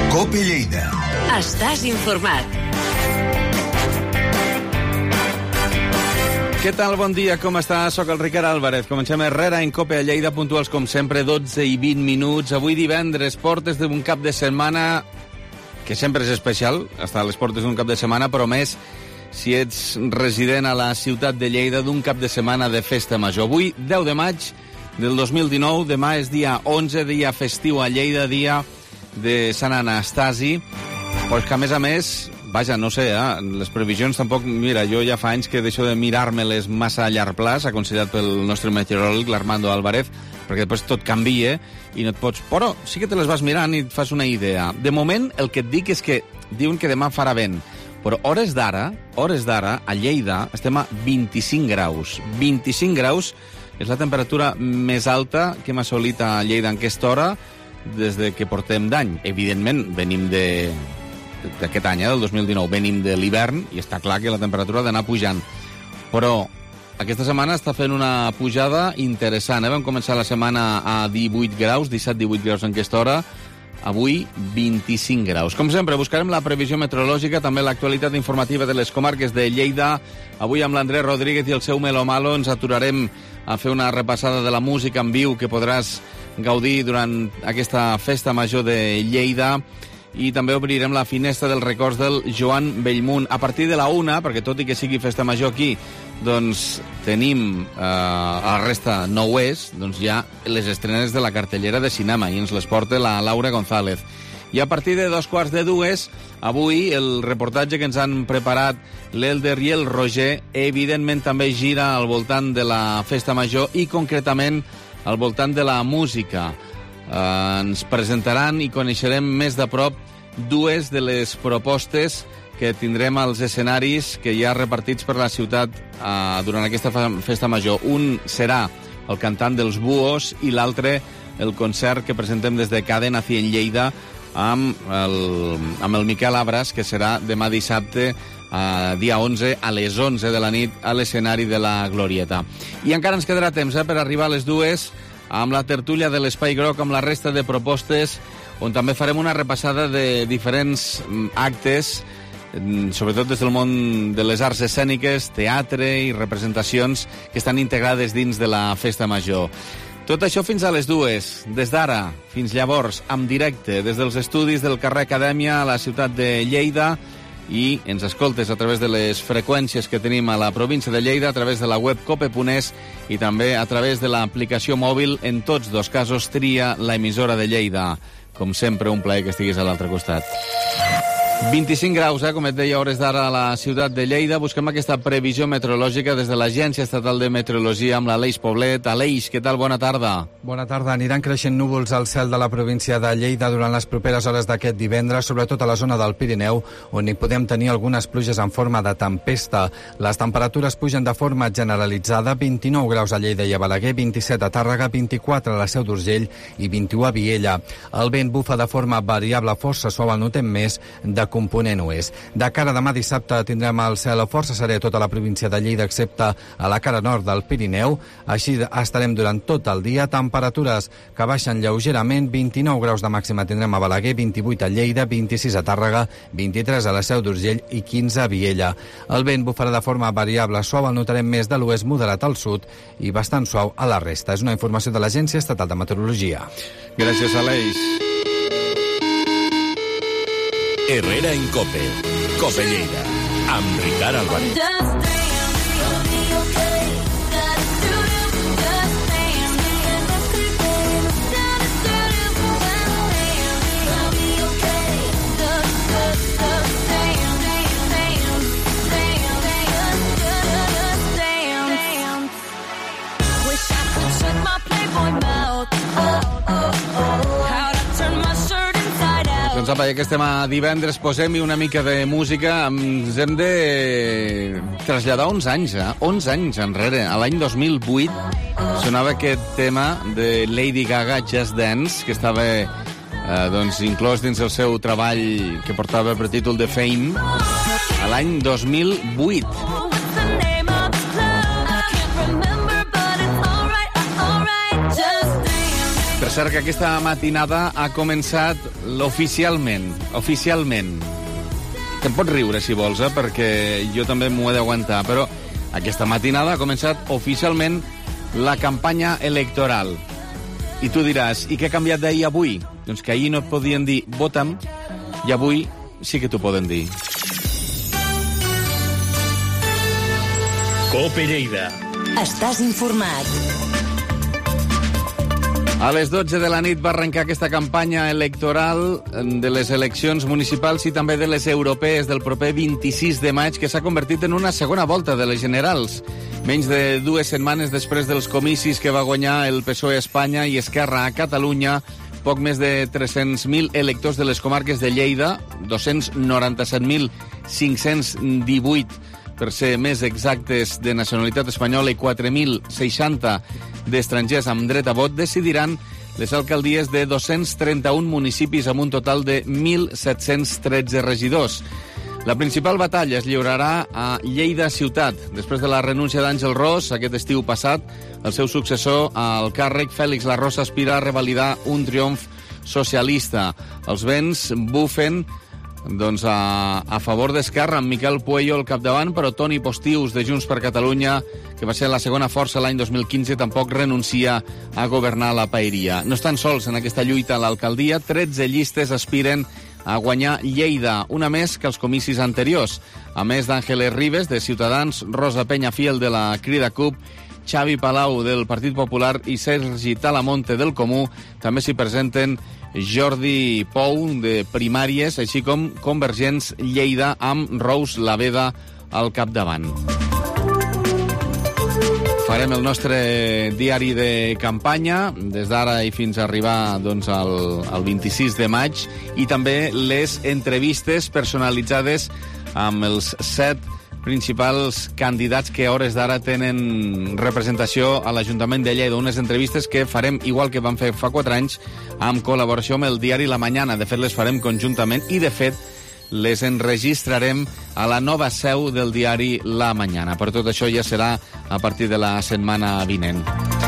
COPE Lleida. Estàs informat. Què tal? Bon dia, com estàs? Soc el Ricard Álvarez. Comencem Herrera en COPE a Lleida, puntuals com sempre, 12 i 20 minuts. Avui divendres, portes d'un cap de setmana que sempre és especial, estar a les portes d'un cap de setmana, però més si ets resident a la ciutat de Lleida, d'un cap de setmana de festa major. Avui, 10 de maig del 2019, demà és dia 11, dia festiu a Lleida, dia de Sant Anastasi, però que a més, vaja, no sé, les previsions tampoc... Mira, jo ja fa anys que deixo de mirar-me-les massa a llarg plaç, aconsellat pel nostre meteoròleg, l'Armando Álvarez, perquè després tot canvia i no et pots... Però sí que te les vas mirant i et fas una idea. De moment, el que et dic és que diuen que demà farà vent, però hores d'ara, a Lleida, estem a 25 graus. 25 graus és la temperatura més alta que hem assolit a Lleida en aquesta hora des de que portem d'any. Evidentment, venim d'aquest any, del 2019, venim de l'hivern i està clar que la temperatura ha d'anar pujant. Però aquesta setmana està fent una pujada interessant. Vam començar la setmana a 18 graus, 17-18 graus en aquesta hora, avui 25 graus. Com sempre, buscarem la previsió meteorològica, també l'actualitat informativa de les comarques de Lleida. Avui amb l'Andrés Rodríguez i el seu Melo Malo ens aturarem a fer una repassada de la música en viu que podràs gaudir durant aquesta festa major de Lleida, i també obrirem la finestra dels records del Joan Bellmunt a partir de la 1, perquè tot i que sigui festa major aquí, doncs tenim a la resta no ho és, doncs ja les estrenes de la cartellera de cinema i ens les porta la Laura González. I a partir de 2:45, avui el reportatge que ens han preparat l'Elder i el Roger evidentment també gira al voltant de la festa major i concretament al voltant de la música. Ens presentaran i coneixerem més de prop dues de les propostes que tindrem als escenaris que hi ha repartits per la ciutat durant aquesta festa major. Un serà el cantant dels Buhos i l'altre el concert que presentem des de Cadena 100 Lleida amb el Miquel Abras, que serà demà dissabte, dia 11, a les 11 de la nit, a l'escenari de la Glorieta. I encara ens quedarà temps per arribar a les 2 amb la tertúlia de l'Espai Groc, amb la resta de propostes, on també farem una repassada de diferents actes, sobretot des del món de les arts escèniques, teatre i representacions que estan integrades dins de la festa major. Tot això fins a les 2, des d'ara fins llavors, en directe, des dels estudis del carrer Acadèmia a la ciutat de Lleida, i ens escoltes a través de les freqüències que tenim a la província de Lleida, a través de la web cope.es i també a través de l'aplicació mòbil. En tots dos casos tria l'emissora de Lleida. Com sempre, un plaer que estiguis a l'altre costat. 25 graus, com et deia, hores d'ara a la ciutat de Lleida. Busquem aquesta previsió meteorològica des de l'Agència Estatal de Meteorologia amb l'Aleix Poblet. Aleix, què tal? Bona tarda. Bona tarda. Aniran creixent núvols al cel de la província de Lleida durant les properes hores d'aquest divendres, sobretot a la zona del Pirineu, on hi podem tenir algunes pluges en forma de tempesta. Les temperatures pugen de forma generalitzada, 29 graus a Lleida i a Balaguer, 27 a Tàrrega, 24 a la Seu d'Urgell i 21 a Viella. El vent bufa de forma variable, força suau, el notem més, de component oest. De cara a demà dissabte tindrem el cel força serè a tota la província de Lleida, excepte a la cara nord del Pirineu. Així estarem durant tot el dia. Temperatures que baixen lleugerament, 29 graus de màxima tindrem a Balaguer, 28 a Lleida, 26 a Tàrrega, 23 a la Seu d'Urgell i 15 a Viella. El vent bufarà de forma variable, suau, el notarem més de l'oest, moderat al sud i bastant suau a la resta. És una informació de l'Agència Estatal de Meteorologia. Gràcies, Aleix. Herrera en COPE. COPE Lleida. Amb Ricard Álvarez. Doncs apa, ja que estem a divendres, posem-hi una mica de música. Ens hem de traslladar 11 anys, 11 anys enrere. A l'any 2008 sonava aquest tema de Lady Gaga, Just Dance, que estava inclòs dins el seu treball que portava per títol de Fame, a l'any 2008. Per cert, que aquesta matinada ha començat oficialment. Te'n pots riure, si vols, perquè jo també m'ho he d'aguantar, però aquesta matinada ha començat oficialment la campanya electoral. I tu diràs, i què ha canviat d'ahir a avui? Doncs que ahir no et podien dir vota'm, i avui sí que t'ho poden dir. COPE Lleida. Estàs informat. A les 12 de la nit va arrencar aquesta campanya electoral de les eleccions municipals i també de les europees del proper 26 de maig, que s'ha convertit en una segona volta de les generals. Menys de 2 setmanes després dels comicis que va guanyar el PSOE a Espanya i Esquerra a Catalunya, poc més de 300.000 electors de les comarques de Lleida, 297.518 per ser més exactes de nacionalitat espanyola i 4.060 d'estrangers amb dret a vot, decidiran les alcaldies de 231 municipis amb un total de 1.713 regidors. La principal batalla es lliurarà a Lleida ciutat. Després de la renúncia d'Àngel Ros, aquest estiu passat, el seu successor al càrrec, Fèlix Larrosa, aspira a revalidar un triomf socialista. Els vents bufen a favor d'Esquerra, amb Miquel Puello al capdavant, però Toni Postius, de Junts per Catalunya, que va ser la segona força l'any 2015, tampoc renuncia a governar la paeria. No estan sols en aquesta lluita a l'alcaldia. 13 llistes aspiren a guanyar Lleida, una més que els comicis anteriors. A més d'Àngeles Ribes, de Ciutadans, Rosa Peñafiel, de la Crida CUP, Xavi Palau, del Partit Popular, i Sergi Talamonte, del Comú, també s'hi presenten Jordi Pou, de Primàries, així com Convergents Lleida, amb Rous Laveda al capdavant. Farem el nostre diari de campanya des d'ara i fins a arribar al 26 de maig, i també les entrevistes personalitzades amb els 7 principals candidats que a hores d'ara tenen representació a l'Ajuntament de Lleida. Unes entrevistes que farem igual que vam fer fa 4 anys, amb col·laboració amb el diari La Mañana. De fet, les farem conjuntament i, de fet, les enregistrarem a la nova seu del diari La Mañana. Per tot això ja serà a partir de la setmana vinent.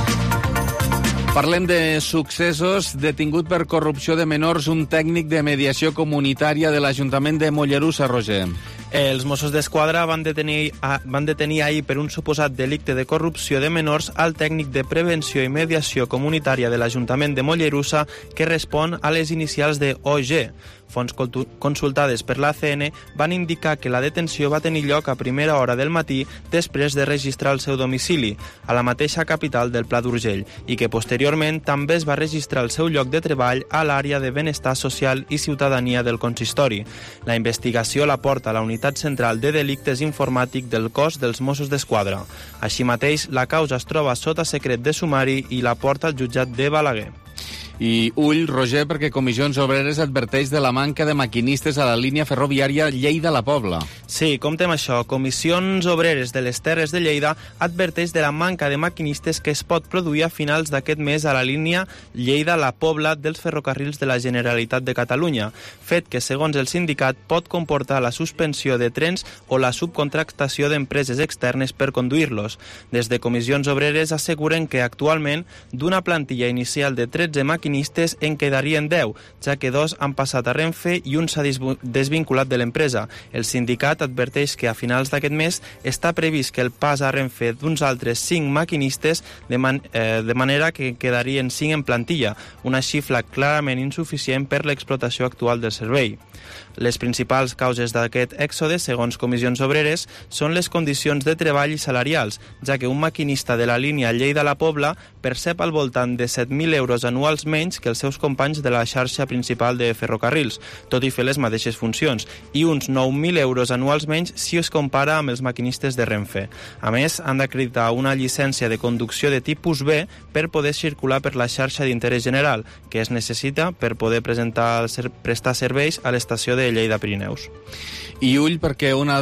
Parlem de successos. Detingut per corrupció de menors un tècnic de mediació comunitària de l'Ajuntament de Mollerussa, Roger. Els Mossos d'Esquadra van detenir ahir per un suposat delicte de corrupció de menors al tècnic de prevenció i mediació comunitària de l'Ajuntament de Mollerussa, que respon a les inicials de OG. Fonts consultades per l'ACN van indicar que la detenció va tenir lloc a primera hora del matí després de registrar el seu domicili, a la mateixa capital del Pla d'Urgell, i que posteriorment també es va registrar el seu lloc de treball a l'àrea de benestar social i ciutadania del consistori. La investigació la porta a la Unitat Central de Delictes Informàtic del cos dels Mossos d'Esquadra. Així mateix, la causa es troba sota secret de sumari i la porta al jutjat de Balaguer. I ull, Roger, perquè Comissions Obreres adverteix de la manca de maquinistes a la línia ferroviària Lleida-La Pobla. Sí, comptem això. Comissions Obreres de les Terres de Lleida adverteix de la manca de maquinistes que es pot produir a finals d'aquest mes a la línia Lleida-La Pobla dels ferrocarrils de la Generalitat de Catalunya, fet que, segons el sindicat, pot comportar la suspensió de trens o la subcontractació d'empreses externes per conduir-los. Des de Comissions Obreres asseguren que actualment d'una plantilla inicial de 13 maquinistes en quedarien 10, ja que 2 han passat a Renfe i un s'ha desvinculat de l'empresa. El sindicat adverteix que a finals d'aquest mes està previst que el pas a Renfe d'uns altres 5 maquinistes, de manera que quedarien 5 en plantilla, una xifra clarament insuficient per l'explotació actual del servei. Les principals causes d'aquest èxode, segons Comissions Obreres, són les condicions de treball i salarials, ja que un maquinista de la línia Lleida-La Pobla percep al voltant de 7.000 euros anuals menys que els seus companys de la xarxa principal de ferrocarrils, tot i fer les mateixes funcions, i uns 9.000 euros anuals menys si es compara amb els maquinistes de Renfe. A més, han d'acreditar una llicència de conducció de tipus B per poder circular per la xarxa d'interès general, que es necessita per poder prestar serveis a l'estació de Lleida Pirineus. I ull, perquè un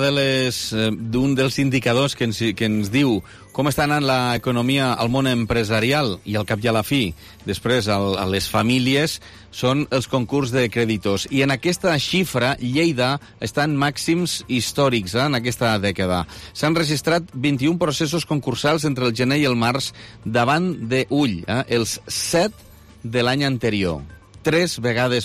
dels indicadors que ens diu com està anant l'economia al món empresarial i al cap i a la fi, després a les famílies, són els concurs de creditors. I en aquesta xifra, Lleida està en màxims històrics en aquesta dècada. S'han registrat 21 processos concursals entre el gener i el març davant d'ull. Els 7 de l'any anterior. 3 vegades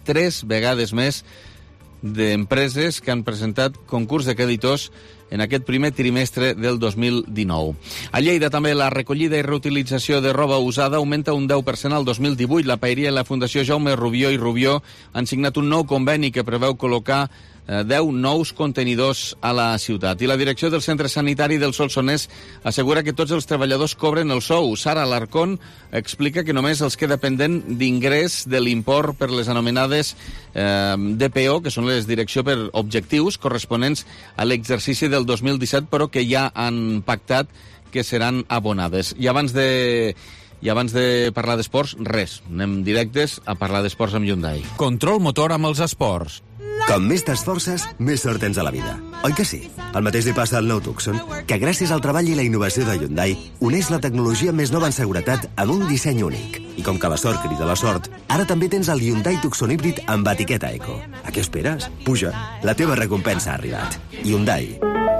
més d'empreses que han presentat concurs de creditors en aquest primer trimestre del 2019. A Lleida també la recollida i reutilització de roba usada augmenta un 10% al 2018. La Paeria i la Fundació Jaume Rubió i Rubió han signat un nou conveni que preveu col·locar 10 nous contenidors a la ciutat. I la direcció del centre sanitari del Solsonès assegura que tots els treballadors cobren el sou. Sara Alarcón explica que només els queda pendent d'ingrés de l'import per les anomenades DPO, que són les direcció per objectius corresponents a l'exercici del 2017, però que ja han pactat que seran abonades. I abans de parlar d'esports, res. Anem directes a parlar d'esports amb Hyundai. Control motor amb els esports. Com més t'esforces, més sort tens a la vida. Oi que sí? El mateix li passa al nou Tucson, que gràcies al treball i la innovació de Hyundai uneix la tecnologia més nova en seguretat amb un disseny únic. I com que la sort crida la sort, ara també tens el Hyundai Tucson híbrid amb etiqueta Eco. A què esperes? Puja, la teva recompensa ha arribat. Hyundai.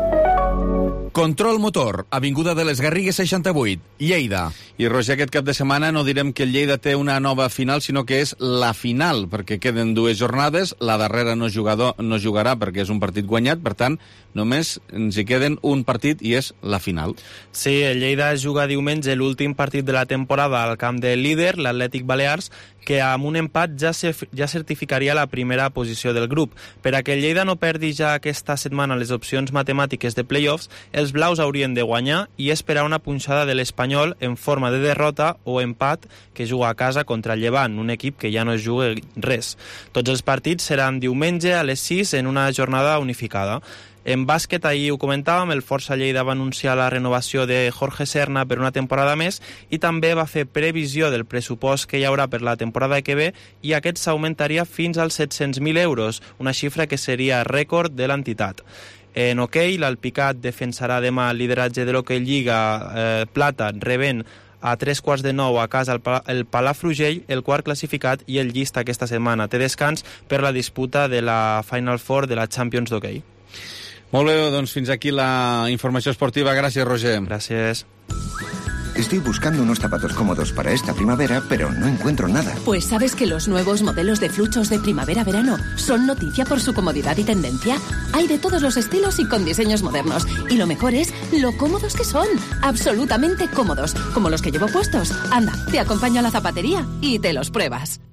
Control motor, Avinguda de les Garrigues 68, Lleida. I, Roger, aquest cap de setmana no direm que el Lleida té una nova final, sinó que és la final, perquè queden 2 jornades, la darrera no jugarà perquè és un partit guanyat, per tant, només ens hi queden un partit i és la final. Sí, el Lleida juga diumenge l'últim partit de la temporada al camp del líder, l'Atlètic Balears, que amb un empat ja certificaria la primera posició del grup. Per a que el Lleida no perdi ja aquesta setmana les opcions matemàtiques de play-offs, els blaus haurien de guanyar i esperar una punxada de l'Espanyol en forma de derrota o empat que juga a casa contra el Llevant, un equip que ja no es juga res. Tots els partits seran diumenge a les 6 en una jornada unificada. En bàsquet, ahir ho comentàvem, el Força Lleida va anunciar la renovació de Jorge Serna per una temporada més i també va fer previsió del pressupost que hi haurà per la temporada que ve i aquest s'augmentaria fins als 700.000 euros, una xifra que seria rècord de l'entitat. En hoquei, l'Alpicat defensarà demà el lideratge de l'Hoquei Lliga Plata, rebent a 8:45 a casa el Palafrugell, el quart classificat, i el Llista aquesta setmana té descans per la disputa de la Final Four de la Champions d'hoquei. Molt bé, doncs fins aquí la informació esportiva. Gràcies, Roger. Gràcies. Estoy buscando unos zapatos cómodos para esta primavera, pero no encuentro nada. Pues ¿sabes que los nuevos modelos de fluchos de primavera-verano son noticia por su comodidad y tendencia? Hay de todos los estilos y con diseños modernos. Y lo mejor es lo cómodos que son. Absolutamente cómodos. Como los que llevo puestos. Anda, te acompaño a la zapatería y te los pruebas.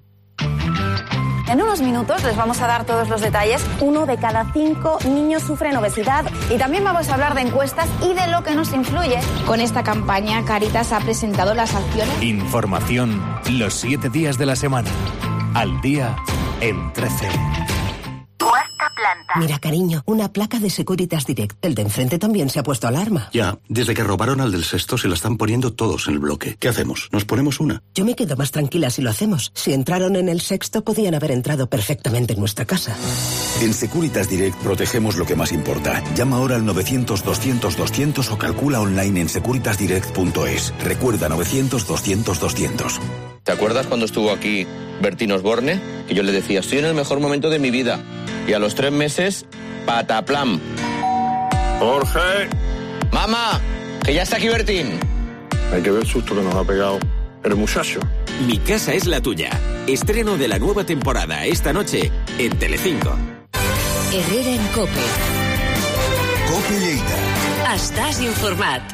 En unos minutos les vamos a dar todos los detalles. 1 de cada 5 niños sufren obesidad y también vamos a hablar de encuestas y de lo que nos influye. Con esta campaña, Cáritas ha presentado las acciones. Información los 7 días de la semana. Al día en 13. Cuarta planta. Mira, cariño, una placa de Securitas Direct. El de enfrente también se ha puesto alarma. Ya, desde que robaron al del sexto se la están poniendo todos en el bloque. ¿Qué hacemos? ¿Nos ponemos una? Yo me quedo más tranquila si lo hacemos. Si entraron en el sexto, podían haber entrado perfectamente en nuestra casa. En Securitas Direct protegemos lo que más importa. Llama ahora al 900-200-200 o calcula online en securitasdirect.es. Recuerda, 900-200-200. ¿Te acuerdas cuando estuvo aquí Bertín Osborne? Que yo le decía, estoy en el mejor momento de mi vida. Y a los 3 meses, pataplam. Jorge. ¡Mamá! ¡Que ya está aquí Bertín! Hay que ver el susto que nos ha pegado el muchacho. Mi casa es la tuya. Estreno de la nueva temporada esta noche en Telecinco. Herrera en COPE. COPE Lleida. Estàs informat.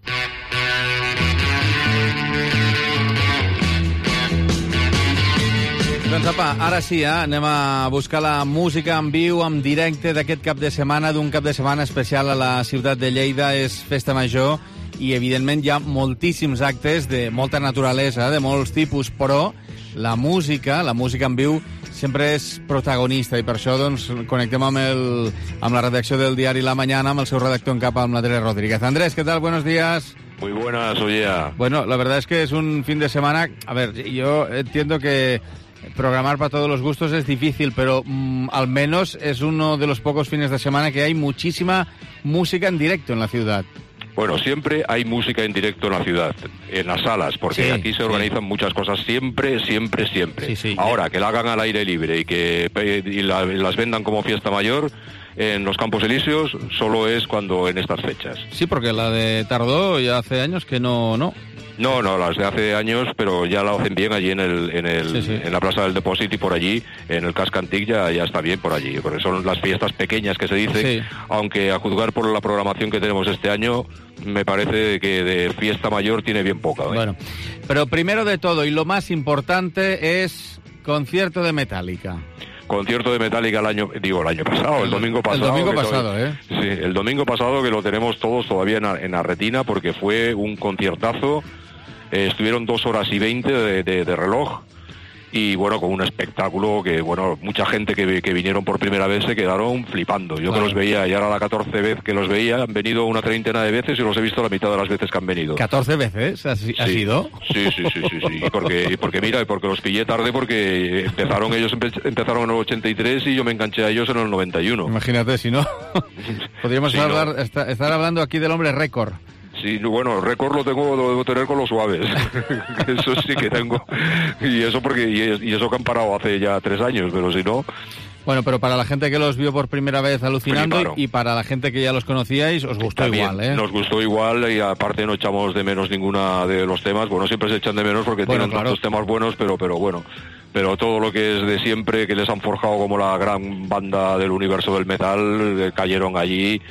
Doncs apa, ara sí, anem a buscar la música en viu, en directe d'aquest cap de setmana, d'un cap de setmana especial a la ciutat de Lleida. És festa major i, evidentment, hi ha moltíssims actes de molta naturalesa, de molts tipus, però la música en viu sempre és protagonista i per això doncs, connectem amb la redacció del diari La Mañana, amb el seu redactor en cap, amb Andrés Rodríguez. Andrés, ¿qué tal? Buenos días. Muy buenas, oye. Bueno, la verdad es que es un fin de semana... A ver, yo entiendo que programar para todos los gustos es difícil, pero al menos es uno de los pocos fines de semana que hay muchísima música en directo en la ciudad. Bueno, siempre hay música en directo en la ciudad, en las salas, porque sí, aquí se organizan muchas cosas siempre. Sí, ahora, que la hagan al aire libre y las vendan como fiesta mayor en los Campos Elíseos, solo es cuando en estas fechas. Sí, porque la de Tardó ya hace años que no. No, las de hace años, pero ya la hacen bien allí en la Plaza del Depósito y por allí, en el Casc Antic ya está bien por allí, porque son las fiestas pequeñas que se dicen, aunque a juzgar por la programación que tenemos este año, me parece que de fiesta mayor tiene bien poca. Bueno, pero primero de todo, y lo más importante, es concierto de Metallica. Concierto de Metallica el año pasado, el domingo pasado. El domingo pasado, Sí, el domingo pasado, que lo tenemos todos todavía en la retina, porque fue un conciertazo. Estuvieron 2 horas y 20 de reloj, y bueno, con un espectáculo que, bueno, mucha gente que vinieron por primera vez se quedaron flipando. Yo que los veía, y ahora la 14 vez que los veía, han venido una 30 de veces y los he visto la mitad de las veces que han venido. ¿14 veces ha sido? Sí. Y porque los pillé tarde, porque empezaron en el 83 y yo me enganché a ellos en el 91. Imagínate, si no, podríamos estar hablando aquí del hombre récord. Sí, bueno, el récord lo debo tener con los Suaves. Eso sí que tengo. Y eso que han parado hace ya 3 años, pero si no... Bueno, pero para la gente que los vio por primera vez alucinando, claro. Y para la gente que ya los conocíais, os gustó también, igual, ¿eh? Nos gustó igual, y aparte no echamos de menos ninguna de los temas. Bueno, siempre se echan de menos porque tienen tantos temas buenos, pero bueno. Pero todo lo que es de siempre, que les han forjado como la gran banda del universo del metal, cayeron allí,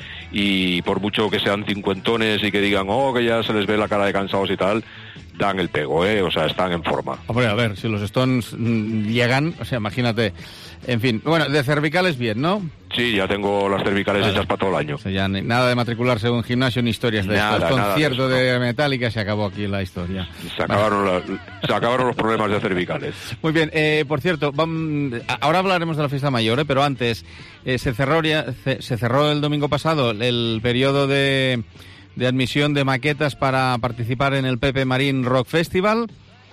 y por mucho que sean cincuentones y que digan, que ya se les ve la cara de cansados y tal, dan el pego, o sea, están en forma. Hombre, a ver, si los Stones llegan, o sea, imagínate. En fin, bueno, de cervicales bien, ¿no? Sí, ya tengo las cervicales hechas para todo el año. O sea, ya nada de matricularse en un gimnasio ni historias de estos. Concierto de Metallica, se acabó aquí la historia. Se acabaron los problemas de cervicales. Muy bien, por cierto, ahora hablaremos de la fiesta mayor, pero antes, se cerró el domingo pasado el periodo de admisión de maquetas para participar en el Pepe Marín Rock Festival.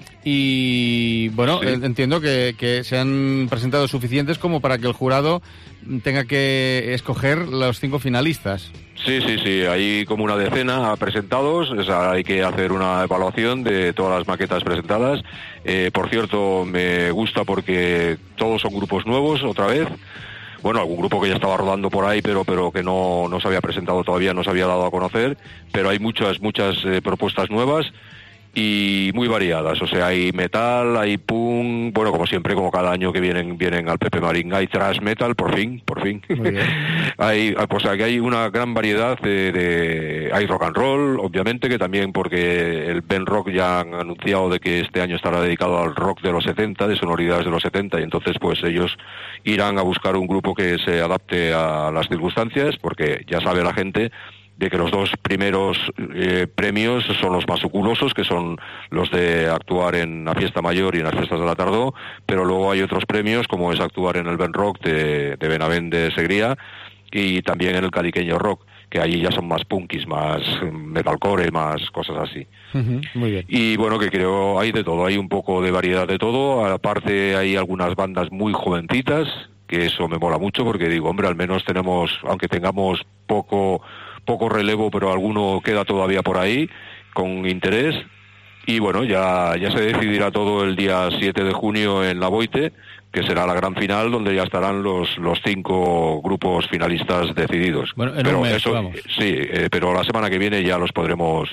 Y bueno, sí. Entiendo que se han presentado suficientes como para que el jurado tenga que escoger los 5 finalistas. Sí, hay como una decena presentados, hay que hacer una evaluación de todas las maquetas presentadas. Por cierto, me gusta porque todos son grupos nuevos, otra vez. Bueno, algún grupo que ya estaba rodando por ahí, pero que no se había presentado todavía, no se había dado a conocer, pero hay muchas propuestas nuevas y muy variadas. O sea, hay metal, hay punk, bueno, como siempre, como cada año que vienen al Pepe Marín, hay thrash metal, por fin. Muy bien. hay una gran variedad hay rock and roll, obviamente, que también, porque el Ben Rock ya han anunciado de que este año estará dedicado al rock de los 70, de sonoridades de los 70, y entonces pues ellos irán a buscar un grupo que se adapte a las circunstancias, porque ya sabe la gente de que los 2 primeros premios son los más suculosos, que son los de actuar en la fiesta mayor y en las fiestas de la tardó, pero luego hay otros premios, como es actuar en el Ben Rock de Benavent de Segría, y también en el Cadiqueño Rock, que allí ya son más punkis, más metalcore, más cosas así. Muy bien. Y bueno, que creo hay de todo, hay un poco de variedad de todo. Aparte hay algunas bandas muy jovencitas, que eso me mola mucho, porque digo, hombre, al menos tenemos, aunque tengamos poco relevo, pero alguno queda todavía por ahí con interés. Y bueno, ya se decidirá todo el día 7 de junio en La Boite, que será la gran final, donde ya estarán los 5 grupos finalistas decididos. Bueno, en un mes, vamos. Sí, pero la semana que viene ya los podremos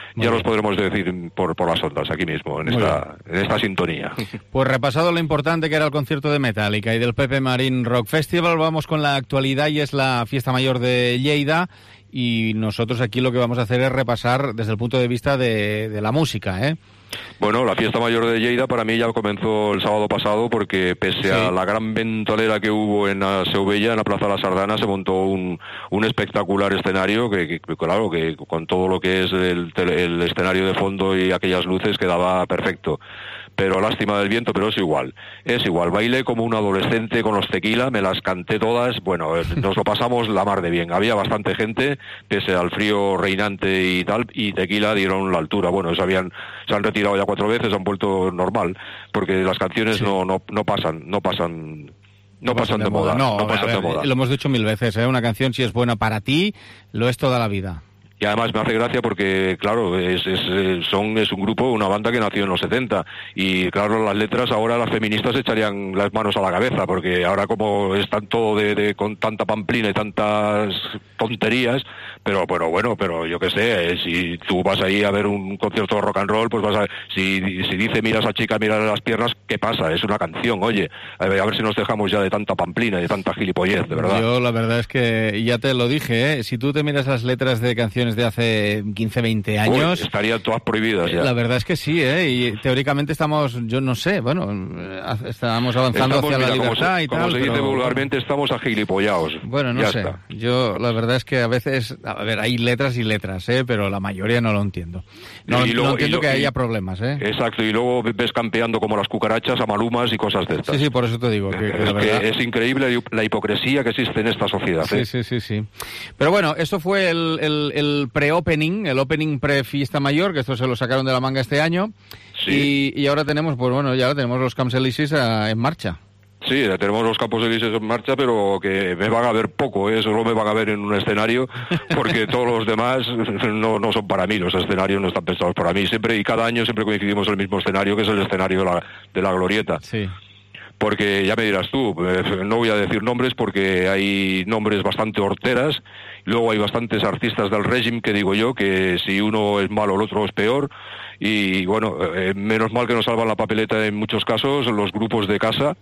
decir por las ondas, aquí mismo, en esta sintonía. Pues repasado lo importante que era el concierto de Metallica y del Pepe Marín Rock Festival, vamos con la actualidad, y es la fiesta mayor de Lleida. Y nosotros aquí lo que vamos a hacer es repasar desde el punto de vista de la música, ¿eh? Bueno, la fiesta mayor de Lleida para mí ya comenzó el sábado pasado, porque pese a la gran ventolera que hubo en la Seu Vella, en la Plaza de la Sardana, se montó un espectacular escenario que claro, que con todo lo que es el escenario de fondo y aquellas luces quedaba perfecto. Pero lástima del viento, pero es igual. Bailé como un adolescente con los Tequila, me las canté todas, bueno, nos lo pasamos la mar de bien. Había bastante gente, pese al frío reinante y tal, y Tequila dieron la altura. Bueno, se han retirado ya 4 veces, han vuelto normal, porque las canciones no pasan de moda. Lo hemos dicho 1000 veces, ¿eh? Una canción, si es buena para ti, lo es toda la vida. Y además me hace gracia porque, claro, es un grupo, una banda que nació en los 70. Y claro, las letras ahora las feministas echarían las manos a la cabeza, porque ahora como están todo con tanta pamplina y tantas tonterías, pero bueno, pero yo qué sé, si tú vas ahí a ver un concierto de rock and roll, pues vas a... Si dice mira a esa chica, mira las piernas, ¿qué pasa? Es una canción, oye, a ver si nos dejamos ya de tanta pamplina y de tanta gilipollez, de verdad. Yo la verdad es que ya te lo dije, si tú te miras las letras de canciones de hace 15, 20 años... Uy, estarían todas prohibidas ya. La verdad es que sí, y teóricamente estamos, yo no sé, estamos avanzando hacia la libertad y tal. Como se dice vulgarmente, estamos agilipollados. Bueno, no ya sé. Está. Yo la verdad es que a veces, a ver, hay letras y letras, pero la mayoría no lo entiendo. No entiendo que haya problemas, Exacto, y luego ves campeando como las cucarachas a malumas y cosas de estas. Sí, por eso te digo. Que es increíble la hipocresía que existe en esta sociedad. Sí. Pero bueno, esto fue el pre-opening, el opening pre-fiesta mayor, que esto se lo sacaron de la manga este año. Sí. Y ahora tenemos, ya tenemos los Camps Elíseos en marcha. Sí, tenemos los Campos Elíseos en marcha, pero que me van a ver poco, solo me van a ver en un escenario, porque todos los demás no son para mí, los escenarios no están pensados para mí. Siempre y cada año siempre coincidimos en el mismo escenario, que es el escenario de la Glorieta. Sí. Porque ya me dirás tú, no voy a decir nombres porque hay nombres bastante horteras, luego hay bastantes artistas del régimen que digo yo que si uno es malo el otro es peor, y bueno, menos mal que nos salvan la papeleta en muchos casos los grupos de casa.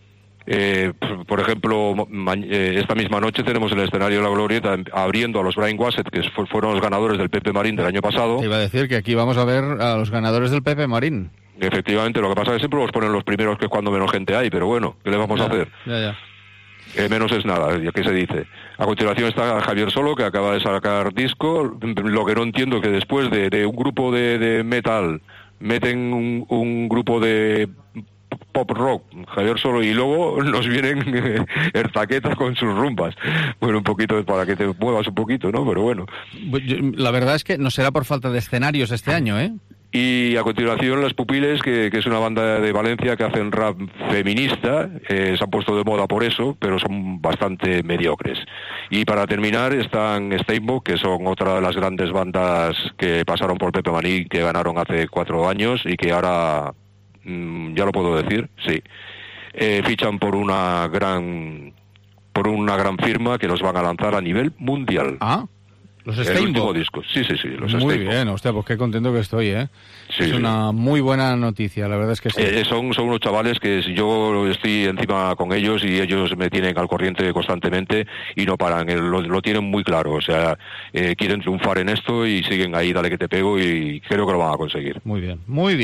Por ejemplo, esta misma noche tenemos el escenario de la Glorieta abriendo a los Brian Wassett, que fueron los ganadores del Pepe Marín del año pasado. Te iba a decir que aquí vamos a ver a los ganadores del Pepe Marín. Efectivamente, lo que pasa es que siempre los ponen los primeros, que es cuando menos gente hay, pero bueno, ¿qué le vamos a hacer? Ya. Menos es nada, ya que se dice. A continuación está Javier Solo, que acaba de sacar disco. Lo que no entiendo es que después de un grupo de metal meten un grupo de pop rock, Javier Solo, y luego nos vienen Erzaqueta con sus rumbas. Bueno, un poquito para que te muevas un poquito, ¿no? Pero bueno. La verdad es que no será por falta de escenarios este año, Y a continuación Las Pupiles, que es una banda de Valencia que hacen rap feminista, se han puesto de moda por eso, pero son bastante mediocres. Y para terminar están Steinbock, que son otra de las grandes bandas que pasaron por Pepe Marín, que ganaron hace 4 años y que ahora, ya lo puedo decir, sí, fichan por una gran firma que los van a lanzar a nivel mundial. Los el Steinbock. último disco. Sí, los Muy Steinbock. bien, hostia, pues qué contento que estoy, Sí, es una muy buena noticia, la verdad es que sí. Son unos chavales que yo estoy encima con ellos y ellos me tienen al corriente constantemente y no paran, lo tienen muy claro, o sea, quieren triunfar en esto y siguen ahí, dale que te pego, y creo que lo van a conseguir. Muy bien.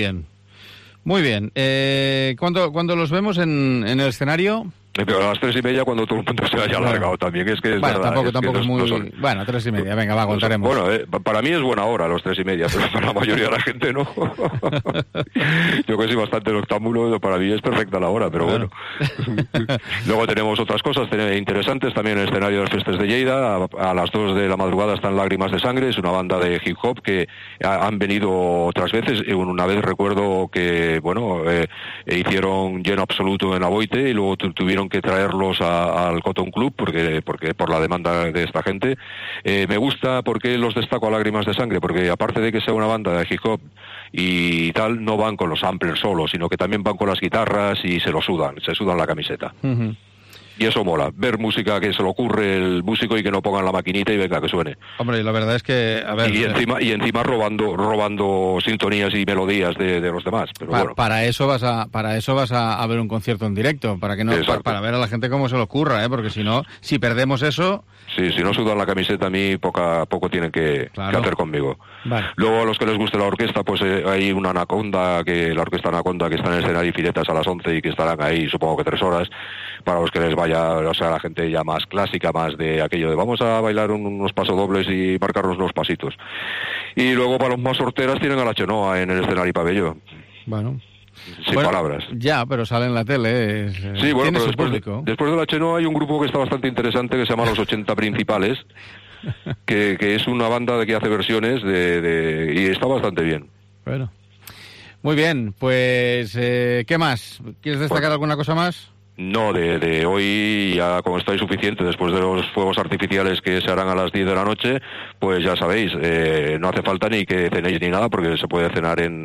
¿Cuándo los vemos en el escenario? Pero a las 3:30, cuando todo el mundo se haya alargado también, es que es bueno, verdad. Tampoco es muy... Bueno, 3:30, venga, va, contaremos. Bueno, para mí es buena hora, los 3:30, pero para la mayoría de la gente no. Yo que soy bastante noctámbulo, para mí es perfecta la hora, pero bueno. Luego tenemos otras cosas interesantes, también en el escenario de las Festes de Lleida, a las 2 de la madrugada están Lágrimas de Sangre, es una banda de hip hop que han venido otras veces. Una vez recuerdo que, bueno, hicieron lleno absoluto en Aboite y luego tuvieron que traerlos al Cotton Club porque por la demanda de esta gente. Me gusta porque los destaco a Lágrimas de Sangre, porque aparte de que sea una banda de hip hop y tal, no van con los samplers solo, sino que también van con las guitarras y se sudan la camiseta. Uh-huh. Y eso mola, ver música que se le ocurre el músico y que no pongan la maquinita y venga que suene. Hombre, la verdad es que, a ver... Y encima robando sintonías y melodías de los demás, pero bueno. Para eso vas a ver un concierto en directo, para que no para ver a la gente cómo se le ocurra, porque si no, si perdemos eso... Sí, si no sudan la camiseta a mí poco tienen que hacer conmigo. Vale. Luego a los que les guste la orquesta, pues hay una la orquesta Anaconda, que está en el escenario Filetas a las 11 y que estarán ahí supongo que 3 horas, para los que les vaya, o sea, la gente ya más clásica, más de aquello de vamos a bailar unos pasodobles y marcarnos unos pasitos. Y luego para los más sorteras tienen a la Chenoa en el escenario Pabellón. Bueno, palabras. Ya, pero sale en la tele. Sí, bueno, pero después de la Chenoa hay un grupo que está bastante interesante que se llama Los 80 Principales, que es una banda que hace versiones y está bastante bien. Bueno. Muy bien, pues ¿qué más? ¿Quieres destacar alguna cosa más? No, de hoy ya como estáis suficiente, después de los fuegos artificiales que se harán a las 10 de la noche, pues ya sabéis, no hace falta ni que cenéis ni nada, porque se puede cenar en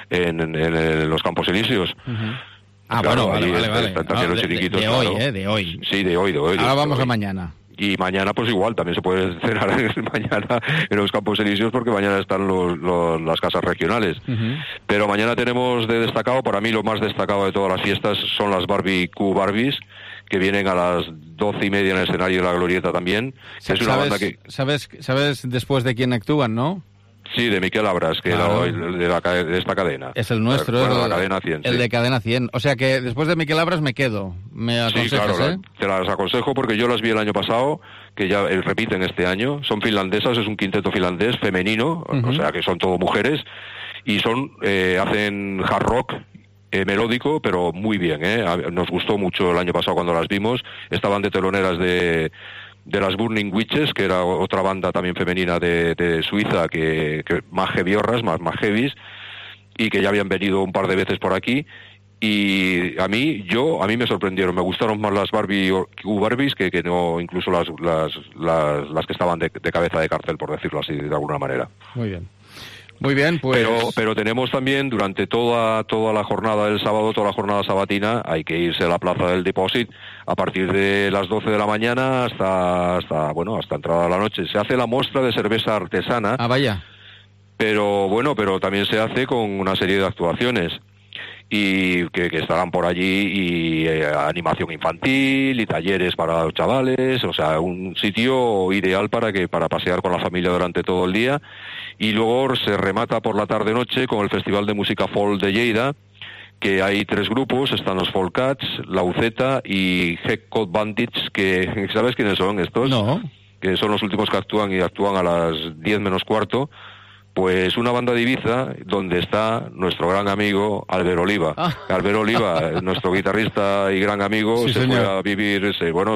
los Campos Elíseos. Claro, vale. Los chiringuitos, de hoy, de hoy. Sí, de hoy. Ahora vamos a mañana. Y mañana pues igual, también se puede cenar mañana en los Campos Elíseos, porque mañana están las casas regionales. Pero mañana tenemos de destacado, para mí lo más destacado de todas las fiestas son las Barbie-Q Barbies, que vienen a las 12:30 en el escenario de la Glorieta también. Es una banda que... ¿Sabes después de quién actúan, no? Sí, de Miquel Abras, que claro. de esta cadena. Es el nuestro, la cadena 100. El de Cadena 100. O sea que después de Miquel Abras me quedo. ¿Me aconsejas, sí, claro, te las aconsejo porque yo las vi el año pasado, que ya repiten este año. Son finlandesas, es un quinteto finlandés femenino, o sea que son todo mujeres, y hacen hard rock melódico, pero muy bien, Nos gustó mucho el año pasado cuando las vimos. Estaban de teloneras de las Burning Witches, que era otra banda también femenina de Suiza, que más heavyorras, más heavies, y que ya habían venido un par de veces por aquí. Y a mí me sorprendieron, me gustaron más las Barbies que no, incluso las que estaban de cabeza de cartel, por decirlo así, de alguna manera. Muy bien, pues... Pero tenemos también, durante toda la jornada del sábado, toda la jornada sabatina, hay que irse a la Plaza del Depósit a partir de las 12 de la mañana hasta entrada la noche. Se hace la muestra de cerveza artesana. Ah, vaya. Pero también se hace con una serie de actuaciones. Y que estarán por allí, y animación infantil y talleres para los chavales, o sea, un sitio ideal para pasear con la familia durante todo el día. Y luego se remata por la tarde-noche con el Festival de Música Folk de Lleida, que hay 3 grupos, están los Folcats, la Uceta y Heck Code Bandits, que ¿sabes quiénes son estos? No. Que son los últimos que actúan a las 10 menos cuarto. Pues una banda de Ibiza donde está nuestro gran amigo Albert Oliva. Albert Oliva, nuestro guitarrista y gran amigo, sí, se señor. fue a vivir,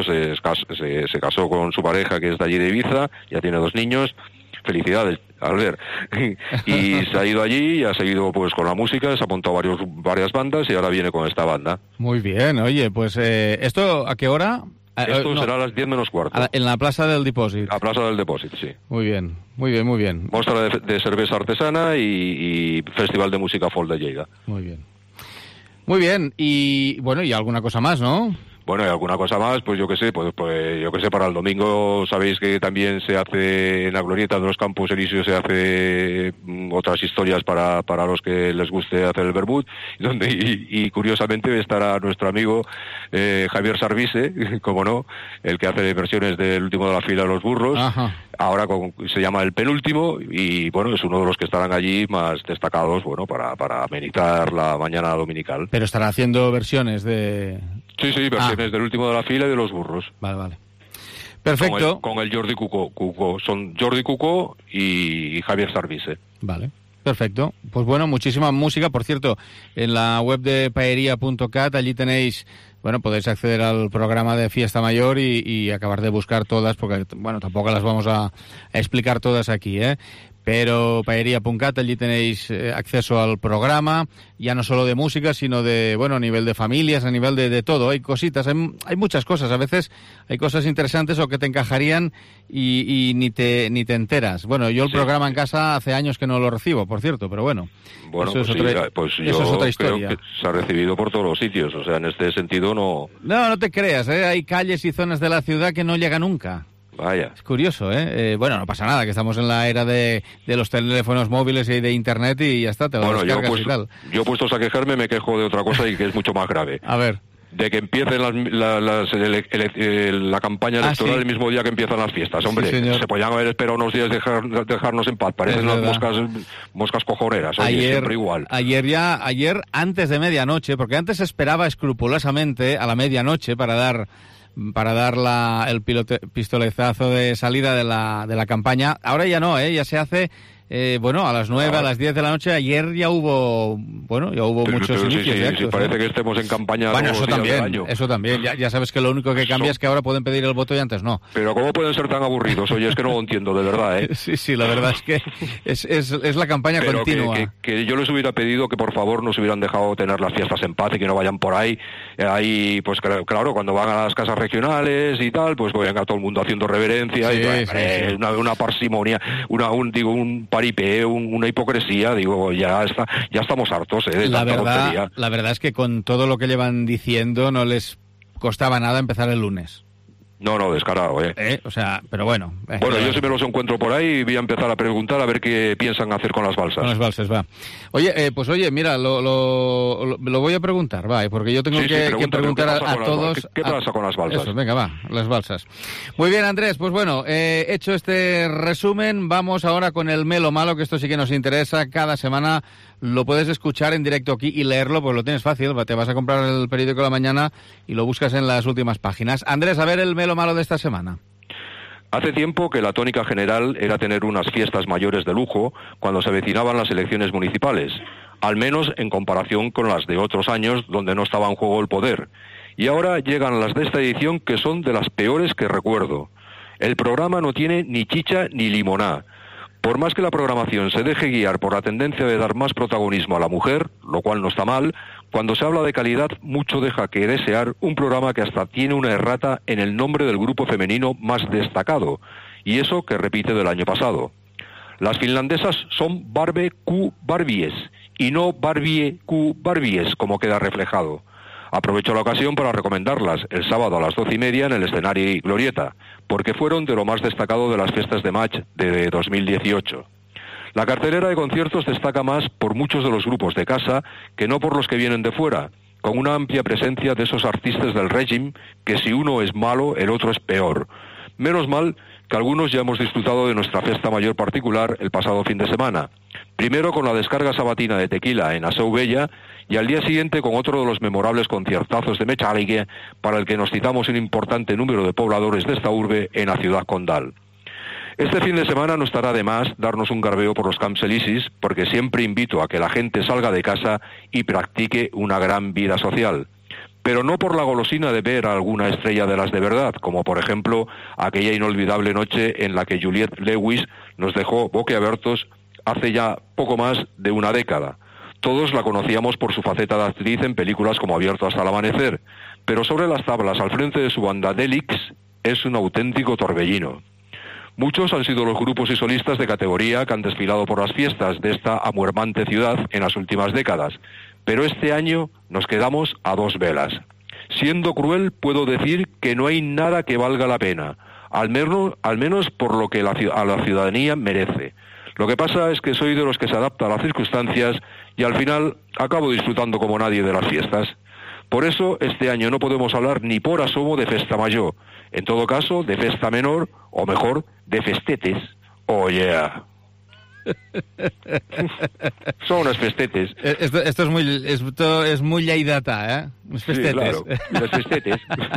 se casó con su pareja, que es de allí de Ibiza, ya tiene 2 niños. Felicidades, Albert. Y se ha ido allí y ha seguido pues con la música, se ha apuntado varias bandas y ahora viene con esta banda. Muy bien, oye, pues ¿esto a qué hora? Esto será a las 10 menos cuarto. En la Plaza del Depósit. La Plaza del Depósit, sí. Muy bien. Muestra de cerveza artesana y Festival de Música Folk de Lleida. Muy bien. Y bueno, y alguna cosa más, ¿no? Bueno, y alguna cosa más, pues yo qué sé, para el domingo sabéis que también se hace en la Glorieta de los Campos Elíseos, se hace otras historias para los que les guste hacer el vermut, y curiosamente estará nuestro amigo Javier Sarvise, como no, el que hace versiones del último de la fila de los burros. Ajá. Ahora se llama El Penúltimo, y bueno, es uno de los que estarán allí más destacados, bueno, para amenizar la mañana dominical. Pero estará haciendo versiones de... Sí, versiones del último de la fila y de los burros. Vale. Perfecto. Con el Jordi Cucó. Son Jordi Cucó y Javier Sarvise. Vale. Perfecto. Pues bueno, muchísima música. Por cierto, en la web de paeria.cat, allí tenéis, podéis acceder al programa de Fiesta Mayor y acabar de buscar todas, porque, tampoco las vamos a explicar todas aquí, Pero paeria.cat, allí tenéis acceso al programa, ya no solo de música, sino de, a nivel de familias, a nivel de todo. Hay cositas, hay muchas cosas. A veces hay cosas interesantes o que te encajarían y ni te enteras. Yo el programa en casa hace años que no lo recibo, por cierto, pero bueno. Eso es otra historia. Creo que se ha recibido por todos los sitios, o sea, en este sentido no... No te creas, hay calles y zonas de la ciudad que no llega nunca. Vaya. Es curioso, no pasa nada, que estamos en la era de los teléfonos móviles y de internet y ya está, te lo descargas y tal. Yo puestos a quejarme me quejo de otra cosa y que es mucho más grave. A ver. De que empiecen la campaña electoral el mismo día que empiezan las fiestas. Hombre, sí, se podían haber esperado unos días dejarnos en paz. Parecen las moscas cojoneras. Oye, siempre igual. Ayer antes de medianoche, porque antes se esperaba escrupulosamente a la medianoche para dar el pistoletazo de salida de la campaña. Ahora ya no, ya se hace bueno, a las 9, a las 10 de la noche. Ayer ya hubo, muchos inicios de actos. Sí, parece que estemos en campaña. Bueno, eso también, eso también. Ya sabes que lo único que cambia es que ahora pueden pedir el voto y antes no. Pero ¿cómo pueden ser tan aburridos? Oye, es que no lo entiendo, de verdad, ¿eh? Sí, la verdad es que es la campaña continua. Que yo les hubiera pedido que por favor nos hubieran dejado tener las fiestas en paz y que no vayan por ahí. Ahí, pues claro, cuando van a las casas regionales y tal, pues venga todo el mundo haciendo reverencia. Una parsimonia, un paripé, una hipocresía, digo, ya estamos hartos de tanta tontería. La verdad es que con todo lo que llevan diciendo no les costaba nada empezar el lunes. No, descarado, O sea, pero bueno. Bueno, yo si me los encuentro por ahí voy a empezar a preguntar a ver qué piensan hacer con las balsas. Con las balsas, va. Oye, mira, lo voy a preguntar, va, porque yo tengo que preguntar a todos. ¿Qué pasa con las balsas? Eso, venga, va, las balsas. Muy bien, Andrés, pues bueno, hecho este resumen, vamos ahora con el Melo Malo, que esto sí que nos interesa. Cada semana lo puedes escuchar en directo aquí y leerlo, pues lo tienes fácil. Te vas a comprar el periódico de la mañana y lo buscas en las últimas páginas. Andrés, a ver el Melo Malo de esta semana. Hace tiempo que la tónica general era tener unas fiestas mayores de lujo cuando se avecinaban las elecciones municipales, al menos en comparación con las de otros años donde no estaba en juego el poder. Y ahora llegan las de esta edición, que son de las peores que recuerdo. El programa no tiene ni chicha ni limoná. Por más que la programación se deje guiar por la tendencia de dar más protagonismo a la mujer, lo cual no está mal, cuando se habla de calidad mucho deja que desear un programa que hasta tiene una errata en el nombre del grupo femenino más destacado, y eso que repite del año pasado. Las finlandesas son Barbie Q Barbies y no Barbie Q Barbies, como queda reflejado. Aprovecho la ocasión para recomendarlas el sábado a las 12:30 en el escenario Glorieta, porque fueron de lo más destacado de las fiestas de Match de 2018. La cartelera de conciertos destaca más por muchos de los grupos de casa que no por los que vienen de fuera, con una amplia presencia de esos artistas del régimen que si uno es malo, el otro es peor. Menos mal que algunos ya hemos disfrutado de nuestra fiesta mayor particular el pasado fin de semana. Primero con la descarga sabatina de Tequila en Aseu Bella y al día siguiente con otro de los memorables conciertazos de Metallica, para el que nos citamos un importante número de pobladores de esta urbe en la ciudad condal. Este fin de semana no estará de más darnos un garbeo por los Camps Elisis, porque siempre invito a que la gente salga de casa y practique una gran vida social. Pero no por la golosina de ver a alguna estrella de las de verdad, como por ejemplo aquella inolvidable noche en la que Juliette Lewis nos dejó boquiabiertos hace ya poco más de una década. Todos la conocíamos por su faceta de actriz en películas como Abierto hasta el amanecer, pero sobre las tablas al frente de su banda Delix es un auténtico torbellino. Muchos han sido los grupos y solistas de categoría que han desfilado por las fiestas de esta amuermante ciudad en las últimas décadas, pero este año nos quedamos a dos velas. Siendo cruel, puedo decir que no hay nada que valga la pena, al menos por lo que a la ciudadanía merece. Lo que pasa es que soy de los que se adapta a las circunstancias y al final acabo disfrutando como nadie de las fiestas. Por eso, este año no podemos hablar ni por asomo de festa mayor. En todo caso, de festa menor, o mejor, de festetes. Oh, yeah. Son unas festetes. Esto es muy lleidata, ¿eh? Los festetes. Sí, claro, los festetes.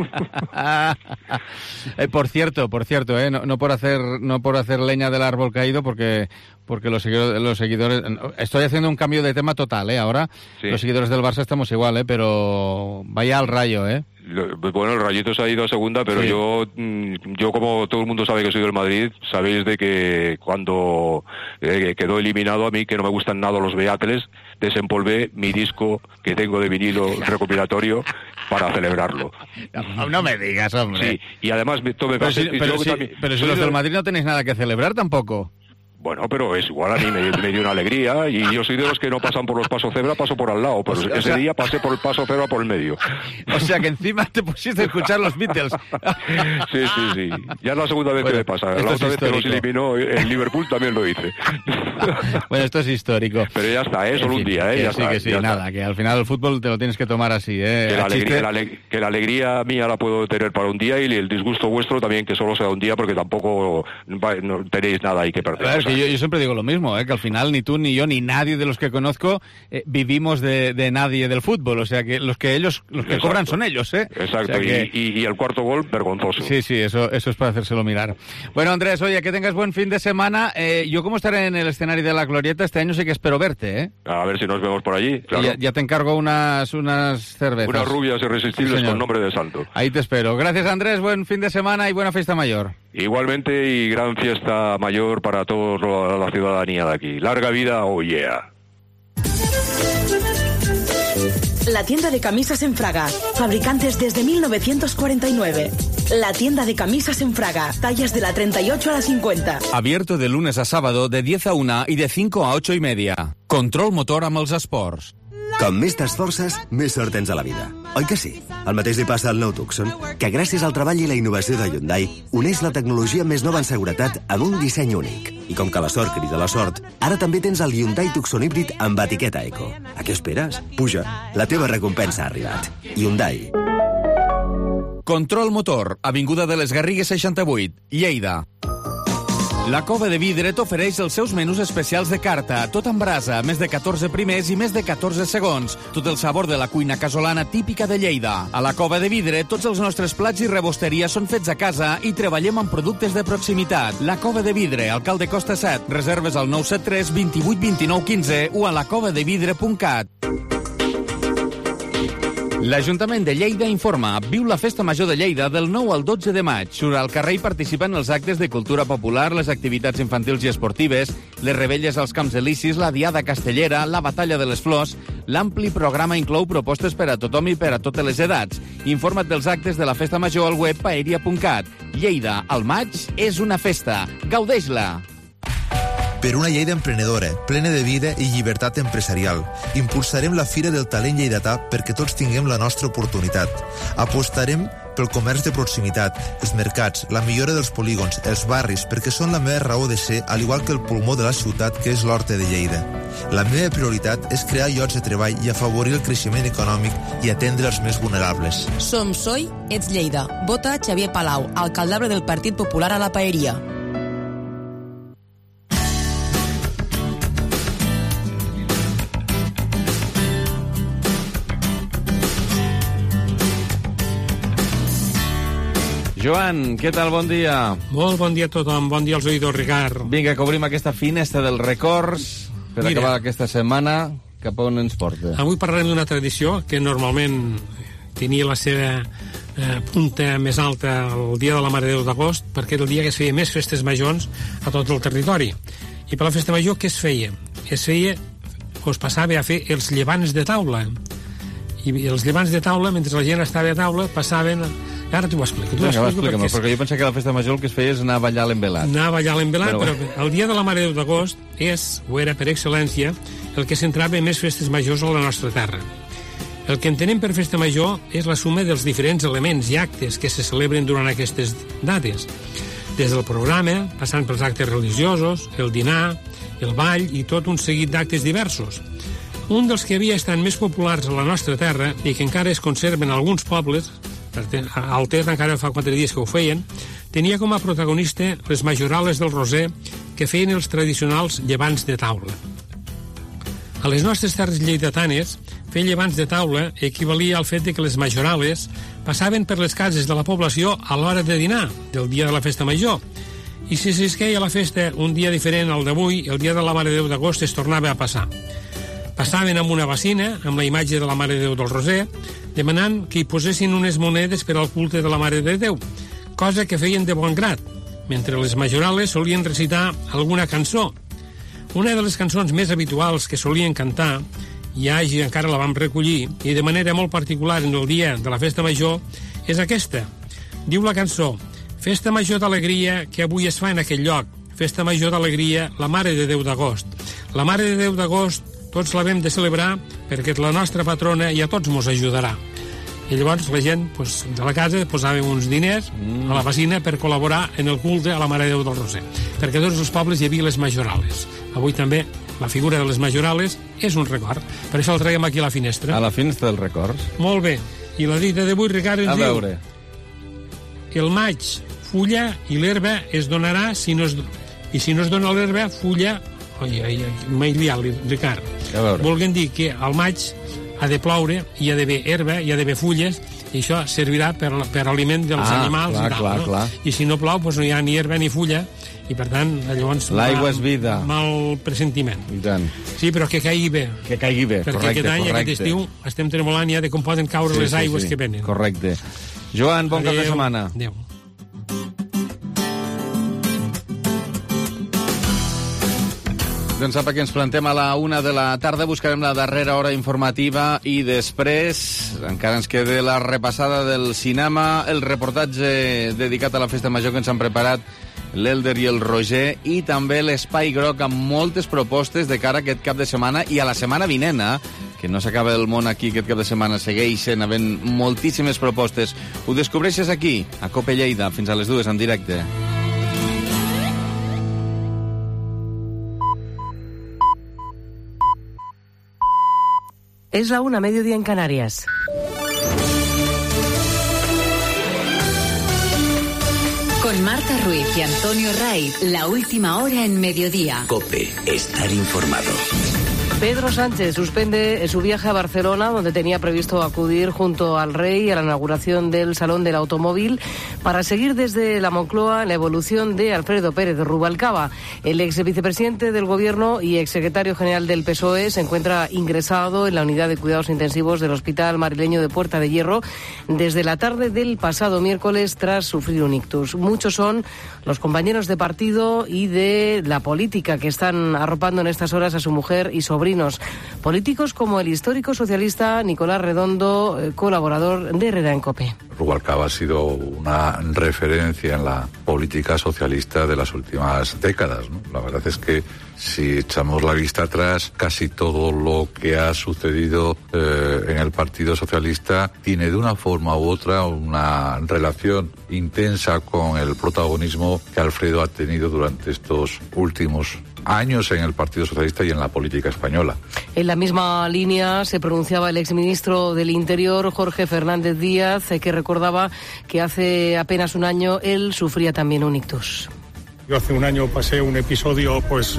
Por cierto, no por hacer leña del árbol caído, porque los seguidores, estoy haciendo un cambio de tema total, ahora sí. Los seguidores del Barça estamos igual, pero vaya al Rayo, Bueno, el Rayito se ha ido a segunda, pero sí. yo como todo el mundo sabe que soy del Madrid, sabéis de que cuando quedó eliminado, a mí que no me gustan nada los Beatles, desempolvé mi disco que tengo de vinilo recopilatorio para celebrarlo. No me digas, hombre. Sí, y además pero si los del Madrid no tenéis nada que celebrar tampoco. Bueno, pero es igual, a mí me dio una alegría, y yo soy de los que no pasan por los pasos cebra, paso por al lado, pero ese día pasé por el paso cebra por el medio. O sea que encima te pusiste a escuchar los Beatles. Sí. Ya es la segunda vez que me pasa. La otra vez que los eliminó el Liverpool también lo hice. Bueno, esto es histórico. Pero ya está, solo un día, ya está. Sí, nada, que al final el fútbol te lo tienes que tomar así, Que la alegría mía la puedo tener para un día y el disgusto vuestro también que solo sea un día, porque tampoco no tenéis nada ahí que perder. yo siempre digo lo mismo, que al final ni tú, ni yo, ni nadie de los que conozco vivimos de nadie del fútbol. O sea, que los que cobran son ellos, Exacto, o sea que... y el cuarto gol, vergonzoso. Sí, eso es para hacérselo mirar. Bueno, Andrés, oye, que tengas buen fin de semana. Yo, como estaré en el escenario de la Glorieta, este año sí que espero verte, A ver si nos vemos por allí, claro. Ya te encargo unas cervezas. Unas rubias irresistibles con nombre de santo. Ahí te espero. Gracias, Andrés, buen fin de semana y buena fiesta mayor. Igualmente, y gran fiesta mayor para toda la ciudadanía de aquí. Larga vida, oh yeah. La tienda de camisas en Fraga, fabricantes desde 1949. La tienda de camisas en Fraga, tallas de la 38 a la 50. Abierto de lunes a sábado de 10 a 1 y de 5 a 8 y media. Control motor amb els esports. Com més t'esforces, més sort tens a la vida. Oi que sí? El mateix li passa al nou Tucson, que gràcies al treball i la innovació de Hyundai uneix la tecnologia més nova en seguretat amb un disseny únic. I com que la sort crida la sort, ara també tens el Hyundai Tucson híbrid amb etiqueta Eco. A què esperes? Puja, la teva recompensa ha arribat. Hyundai. Control motor, avinguda de les Garrigues 68, Lleida. La Cova de Vidre t'ofereix els seus menús especials de carta, tot en brasa, més de 14 primers i més de 14 segons. Tot el sabor de la cuina casolana típica de Lleida. A la Cova de Vidre, tots els nostres plats i rebosteria són fets a casa i treballem amb productes de proximitat. La Cova de Vidre, Alcalde Costa 7. Reserves al 973 28 29 15 o a lacovadevidre.cat. L'Ajuntament de Lleida informa. Viu la Festa Major de Lleida del 9 al 12 de maig. Surt al carrer i participa en els actes de cultura popular, les activitats infantils i esportives, les rebelles als Camps Elisis, la Diada Castellera, la Batalla de les Flors. L'ampli programa inclou propostes per a tothom i per a totes les edats. Informa't dels actes de la Festa Major al web paeria.cat. Lleida, al maig, és una festa. Gaudeix-la! Per una Lleida emprenedora, plena de vida i llibertat empresarial. Impulsarem la Fira del Talent Lleidatà perquè tots tinguem la nostra oportunitat. Apostarem pel comerç de proximitat, els mercats, la millora dels polígons, els barris, perquè són la meva raó de ser, al igual que el pulmó de la ciutat, que és l'Horta de Lleida. La meva prioritat és crear llocs de treball i afavorir el creixement econòmic i atendre els més vulnerables. Som Soy, ets Lleida. Vota Xavier Palau, alcaldable del Partit Popular a la Paeria. Joan, què tal? Bon dia. Molt bon dia a tothom. Bon dia als oïdors, Ricard. Vinga, que obrim aquesta finestra dels records per acabar aquesta setmana. Cap a on ens porta? Avui parlarem d'una tradició que normalment tenia la seva punta més alta el dia de la Mare de Déu d'agost, perquè era el dia que es feia més festes majors a tot el territori. I per la festa major què es feia? Es passava a fer els llevants de taula. I els llevants de taula, mentre la gent estava a taula, passaven... Ara t'ho explico. Explica'm, perquè jo pensava que la festa major el que es feia és anar a ballar l'embelat. Anar a ballar l'embelat, però el dia de la Mare de Déu d'agost era per excel·lència el que centrava en més festes majors a la nostra terra. El que entenem per festa major és la suma dels diferents elements i actes que se celebren durant aquestes dates. Des del programa, passant pels actes religiosos, el dinar, el ball i tot un seguit d'actes diversos. Un dels que havia estat més populars a la nostra terra i que encara es conserven en alguns pobles, al Tet encara fa 4 dies que ho feien, tenia com a protagonista les majorales del Roser que feien els tradicionals llevants de taula. A les nostres terres lleidatanes, fer llevants de taula equivalia al fet de que les majorales passaven per les cases de la població a l'hora de dinar del dia de la festa major. I si s'esqueia la festa un dia diferent al d'avui, el dia de la Mare de Déu d'agost es tornava a passar. Passaven amb una bacina, amb la imatge de la Mare de Déu del Roser, demanant que hi posessin unes monedes per al culte de la Mare de Déu, cosa que feien de bon grat, mentre les majorales solien recitar alguna cançó. Una de les cançons més habituals que solien cantar, i Agi encara la vam recollir, i de manera molt particular en el dia de la festa major, és aquesta. Diu la cançó: Festa major d'alegria que avui es fa en aquell lloc. Festa major d'alegria, la Mare de Déu d'agost. La Mare de Déu d'agost tots l'havem de celebrar perquè és la nostra patrona i a tots mos ajudarà. I llavors la gent de la casa posava uns diners a la bacina per col·laborar en el culte a la Mare de Déu del Roser. Perquè a tots els pobles hi havia les majorales. Avui també la figura de les majorales és un record. Per això el traiem aquí a la finestra. A la finestra dels records. Molt bé. I la dita d'avui, Ricard, ens diu... El maig fulla i l'herba es donarà si no es... I si no es dona l'herba, fulla... M'he liat, Ricard. Volguem dir que al maig ha de ploure, hi ha d'haver herba, hi ha d'haver fulles, i això servirà per aliment dels animals. Clar. I si no plou, doncs no hi ha ni herba ni fulla, i per tant, llavors... L'aigua és vida. Mal pressentiment. I tant. Sí, però que caigui bé. Que caigui bé, perquè aquest any, aquest estiu, estem tremolant ja de com poden caure les aigües que venen. Correcte. Joan, bon cap de setmana. Adéu. Doncs sap que ens plantem a la 1 de la tarda, buscarem la darrera hora informativa i després encara ens queda la repassada del cinema, el reportatge dedicat a la festa major que ens han preparat l'Elder i el Roger, i també l'Espai Groc amb moltes propostes de cara a aquest cap de setmana i a la setmana vinent, que no s'acaba el món aquí aquest cap de setmana, segueixen havent moltíssimes propostes. Ho descobreixes aquí, a COPE Lleida, fins a les 2 en directe. Es la 1, mediodía en Canarias. Con Marta Ruiz y Antonio Raiz, la última hora en mediodía. COPE, estar informado. Pedro Sánchez suspende su viaje a Barcelona, donde tenía previsto acudir junto al rey a la inauguración del Salón del Automóvil, para seguir desde la Moncloa la evolución de Alfredo Pérez Rubalcaba. El ex vicepresidente del Gobierno y exsecretario general del PSOE se encuentra ingresado en la unidad de cuidados intensivos del Hospital Madrileño de Puerta de Hierro desde la tarde del pasado miércoles tras sufrir un ictus. Muchos son los compañeros de partido y de la política que están arropando en estas horas a su mujer y sobrinos. Políticos como el histórico socialista Nicolás Redondo, colaborador de Herrera en COPE. Rubalcaba ha sido una referencia en la política socialista de las últimas décadas, ¿no? La verdad es que si echamos la vista atrás, casi todo lo que ha sucedido en el Partido Socialista tiene de una forma u otra una relación intensa con el protagonismo que Alfredo ha tenido durante estos últimos años en el Partido Socialista y en la política española. En la misma línea se pronunciaba el exministro del Interior, Jorge Fernández Díaz, que recordaba que hace apenas un año él sufría también un ictus. Yo hace un año pasé un episodio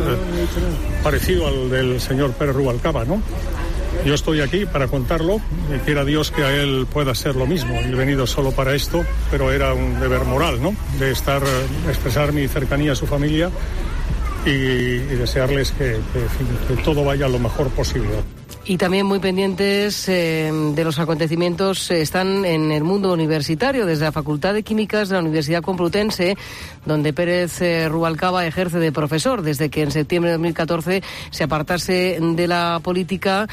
parecido al del señor Pérez Rubalcaba, ¿no? Yo estoy aquí para contarlo y quiera Dios que a él pueda ser lo mismo. He venido solo para esto, pero era un deber moral, ¿no? De expresar mi cercanía a su familia y desearles que todo vaya lo mejor posible. Y también muy pendientes de los acontecimientos están en el mundo universitario, desde la Facultad de Químicas de la Universidad Complutense, donde Pérez Rubalcaba ejerce de profesor desde que en septiembre de 2014 se apartase de la política.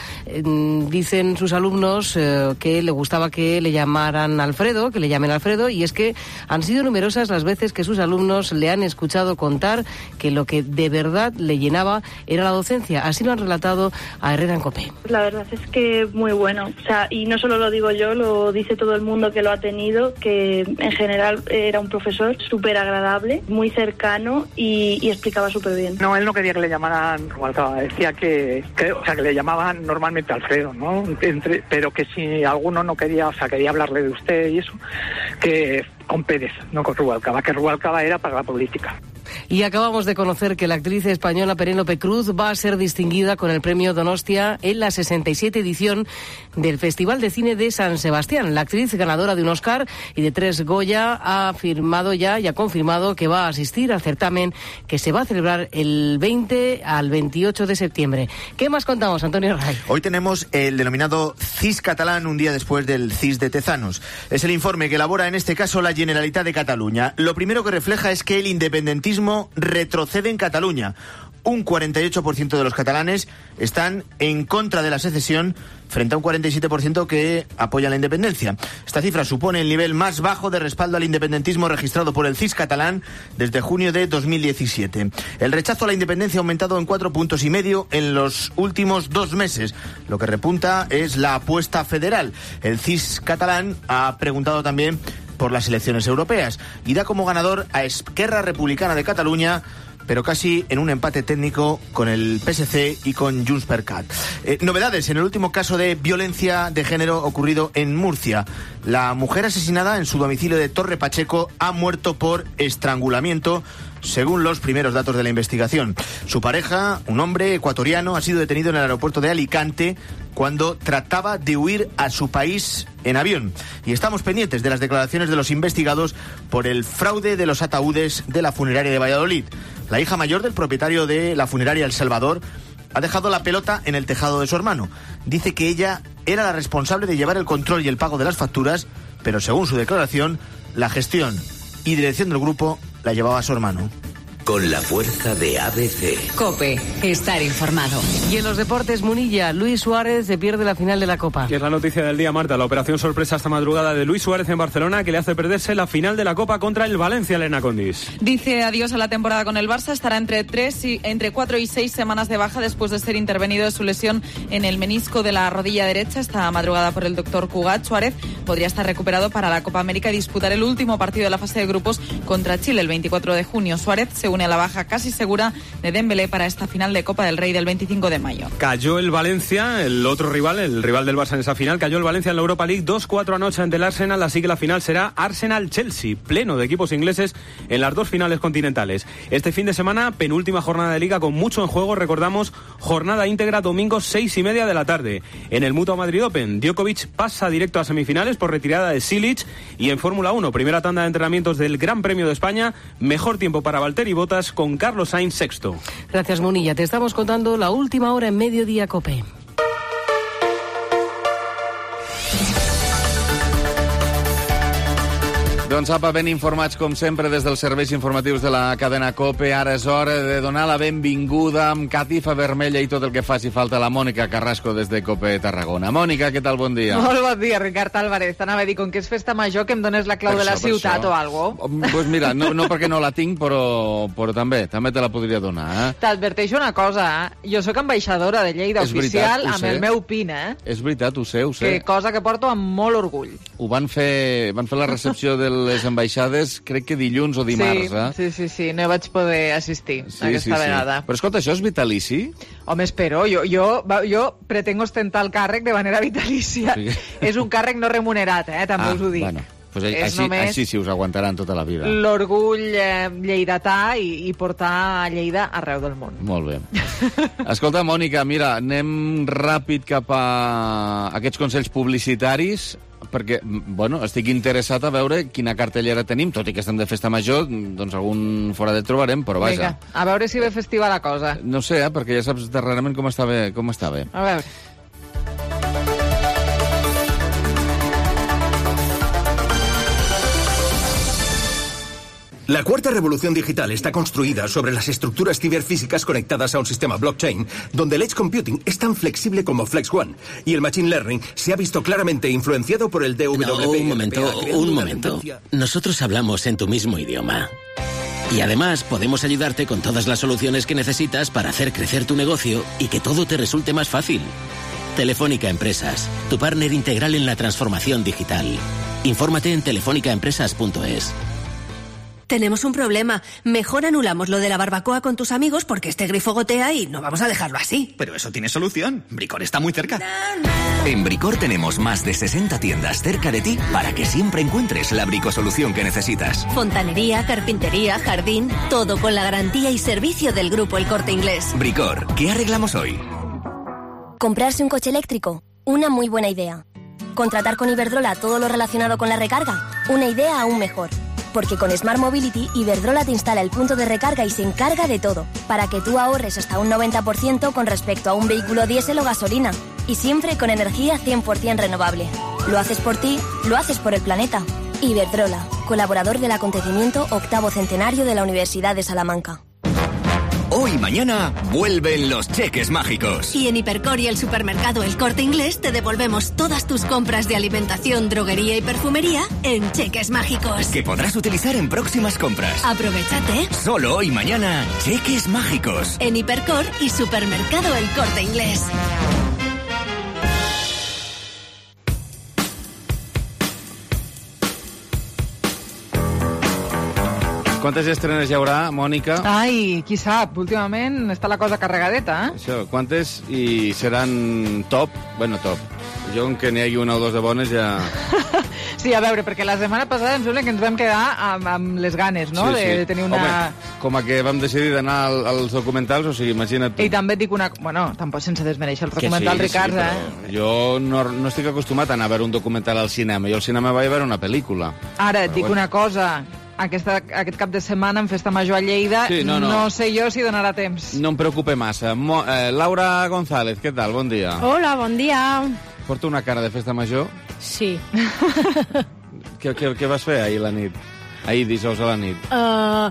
Dicen sus alumnos que le gustaba que le llamaran Alfredo, que le llamen Alfredo, y es que han sido numerosas las veces que sus alumnos le han escuchado contar que lo que de verdad le llenaba era la docencia. Así lo han relatado a Herrera en COPE. La verdad es que muy bueno, o sea, y no solo lo digo yo, lo dice todo el mundo que lo ha tenido, que en general era un profesor súper agradable, muy cercano y explicaba súper bien. No, él no quería que le llamaran Rubalcaba, decía que le llamaban normalmente Alfredo, ¿no? Pero que si alguno no quería, o sea, quería hablarle de usted y eso, que con Pérez, no con Rubalcaba, que Rubalcaba era para la política. Y acabamos de conocer que la actriz española Penélope Cruz va a ser distinguida con el premio Donostia en la 67 edición del Festival de Cine de San Sebastián. La actriz, ganadora de un Oscar y de 3 Goya, ha firmado ya y ha confirmado que va a asistir al certamen que se va a celebrar el 20 al 28 de septiembre. ¿Qué más contamos, Antonio Ray? Hoy tenemos el denominado CIS catalán, un día después del CIS de Tezanos. Es el informe que elabora en este caso la Generalitat de Cataluña. Lo primero que refleja es que el independentismo retrocede en Cataluña. Un 48% de los catalanes están en contra de la secesión frente a un 47% que apoya la independencia. Esta cifra supone el nivel más bajo de respaldo al independentismo registrado por el CIS catalán desde junio de 2017. El rechazo a la independencia ha aumentado en 4,5 puntos en los últimos 2 meses. Lo que repunta es la apuesta federal. El CIS catalán ha preguntado también por las elecciones europeas y da como ganador a Esquerra Republicana de Cataluña pero casi en un empate técnico con el PSC y con Junts per Cat. Novedades en el último caso de violencia de género ocurrido en Murcia. La mujer asesinada en su domicilio de Torre Pacheco ha muerto por estrangulamiento, según los primeros datos de la investigación. Su pareja, un hombre ecuatoriano, ha sido detenido en el aeropuerto de Alicante cuando trataba de huir a su país en avión. Y estamos pendientes de las declaraciones de los investigados por el fraude de los ataúdes de la funeraria de Valladolid. La hija mayor del propietario de la funeraria El Salvador ha dejado la pelota en el tejado de su hermano. Dice que ella era la responsable de llevar el control y el pago de las facturas, pero según su declaración, la gestión y dirección del grupo la llevaba su hermano. Con la fuerza de ABC. COPE. Estar informado. Y en los deportes, Munilla, Luis Suárez se pierde la final de la Copa. Que es la noticia del día, Marta. La operación sorpresa esta madrugada de Luis Suárez en Barcelona, que le hace perderse la final de la Copa contra el Valencia, Elena Condis. Dice adiós a la temporada con el Barça. Estará entre 4 y 6 semanas de baja después de ser intervenido de su lesión en el menisco de la rodilla derecha. Esta madrugada por el doctor Cugat. Suárez podría estar recuperado para la Copa América y disputar el último partido de la fase de grupos contra Chile el 24 de junio. Suárez se une a la baja casi segura de Dembélé para esta final de Copa del Rey del 25 de mayo. Cayó el Valencia, el otro rival, el rival del Barça en esa final, cayó el Valencia en la Europa League 2-4 anoche ante el Arsenal, así que la final será Arsenal-Chelsea, pleno de equipos ingleses en las dos finales continentales. Este fin de semana, penúltima jornada de Liga con mucho en juego, recordamos, jornada íntegra domingo 6:30 de la tarde. En el Mutua Madrid Open, Djokovic pasa directo a semifinales por retirada de Silic, y en Fórmula 1, primera tanda de entrenamientos del Gran Premio de España, mejor tiempo para Valtteri Bottas con Carlos Sainz sexto. Gracias, Munilla. Te estamos contando la última hora en Mediodía COPE. Doncs apa, ben informats com sempre des dels serveis informatius de la cadena COPE. Ara és hora de donar la benvinguda amb catifa vermella i tot el que faci falta a la Mònica Carrasco des de COPE Tarragona. Mònica, què tal? Bon dia. Molt bon dia, Ricard Álvarez. T'anava a dir, com que és festa major, que em dones la clau de la ciutat o algo. Pues mira, no perquè no la tinc, però també te la podria donar. T'adverteixo una cosa, jo sóc ambaixadora de Lleida oficial amb el meu PIN, És veritat, ho sé. Que cosa que porto amb molt orgull. Ho van fer la recepció de les ambaixades, crec que dilluns o dimarts, Sí, no vaig poder assistir aquesta vegada. Però escolta, això és vitalici? Home, espero, jo pretengo ostentar el càrrec de manera vitalícia. Sí. És un càrrec no remunerat, també us ho dic. Bueno. Pues així sí us aguantaran tota la vida. L'orgull lleidatà i portar Lleida arreu del món. Molt bé. Escolta, Mònica, mira, anem ràpid cap a aquests consells publicitaris, perquè, estic interessat a veure quina cartellera tenim, tot i que estem de festa major, doncs algun foradet trobarem, però vaja. Vinga, a veure si ve festiva la cosa. No sé, perquè ja saps darrerament com està bé. A veure. La cuarta revolución digital está construida sobre las estructuras ciberfísicas conectadas a un sistema blockchain, donde el edge computing es tan flexible como Flex One, y el machine learning se ha visto claramente influenciado por el DWP. No, un momento. Nosotros hablamos en tu mismo idioma. Y además podemos ayudarte con todas las soluciones que necesitas para hacer crecer tu negocio y que todo te resulte más fácil. Telefónica Empresas, tu partner integral en la transformación digital. Infórmate en telefónicaempresas.es. Tenemos un problema. Mejor anulamos lo de la barbacoa con tus amigos porque este grifo gotea y no vamos a dejarlo así. Pero eso tiene solución. Bricor está muy cerca. En Bricor tenemos más de 60 tiendas cerca de ti para que siempre encuentres la bricosolución que necesitas. Fontanería, carpintería, jardín, todo con la garantía y servicio del Grupo El Corte Inglés. Bricor, ¿qué arreglamos hoy? Comprarse un coche eléctrico, una muy buena idea. Contratar con Iberdrola todo lo relacionado con la recarga, una idea aún mejor. Porque con Smart Mobility, Iberdrola te instala el punto de recarga y se encarga de todo, para que tú ahorres hasta un 90% con respecto a un vehículo diésel o gasolina. Y siempre con energía 100% renovable. Lo haces por ti, lo haces por el planeta. Iberdrola, colaborador del acontecimiento 8º centenario de la Universidad de Salamanca. Hoy y mañana vuelven los cheques mágicos. Y en Hipercor y el supermercado El Corte Inglés te devolvemos todas tus compras de alimentación, droguería y perfumería en cheques mágicos. Que podrás utilizar en próximas compras. Aprovechate. Solo hoy y mañana, cheques mágicos. En Hipercor y supermercado El Corte Inglés. Quantes estrenes hi haurà, Mònica? Ai, qui sap, últimament està la cosa carregadeta, eh? Això, quantes i seran top? Bueno, top. Jo, que n'hi hagi una o dos de bones, ja... Sí, a veure, perquè la setmana passada em sembla que ens vam quedar amb les ganes, no?, de tenir una... Home, com a que vam decidir d'anar als documentals, o sigui, imagina't tu. I també et dic una... Bueno, tampoc sense desmereixer el documental, Ricard, però jo no estic acostumat a anar a veure un documental al cinema. Jo al cinema vaig a veure una pel·lícula. Ara, et dic una cosa... Aquest cap de setmana en Festa Major a Lleida, no sé jo si donarà temps. No em preocupe massa. Laura González, què tal? Bon dia. Hola, bon dia. Porta una cara de Festa Major? Sí. Què vas fer ahir la nit? Ahir, dijous a la nit. A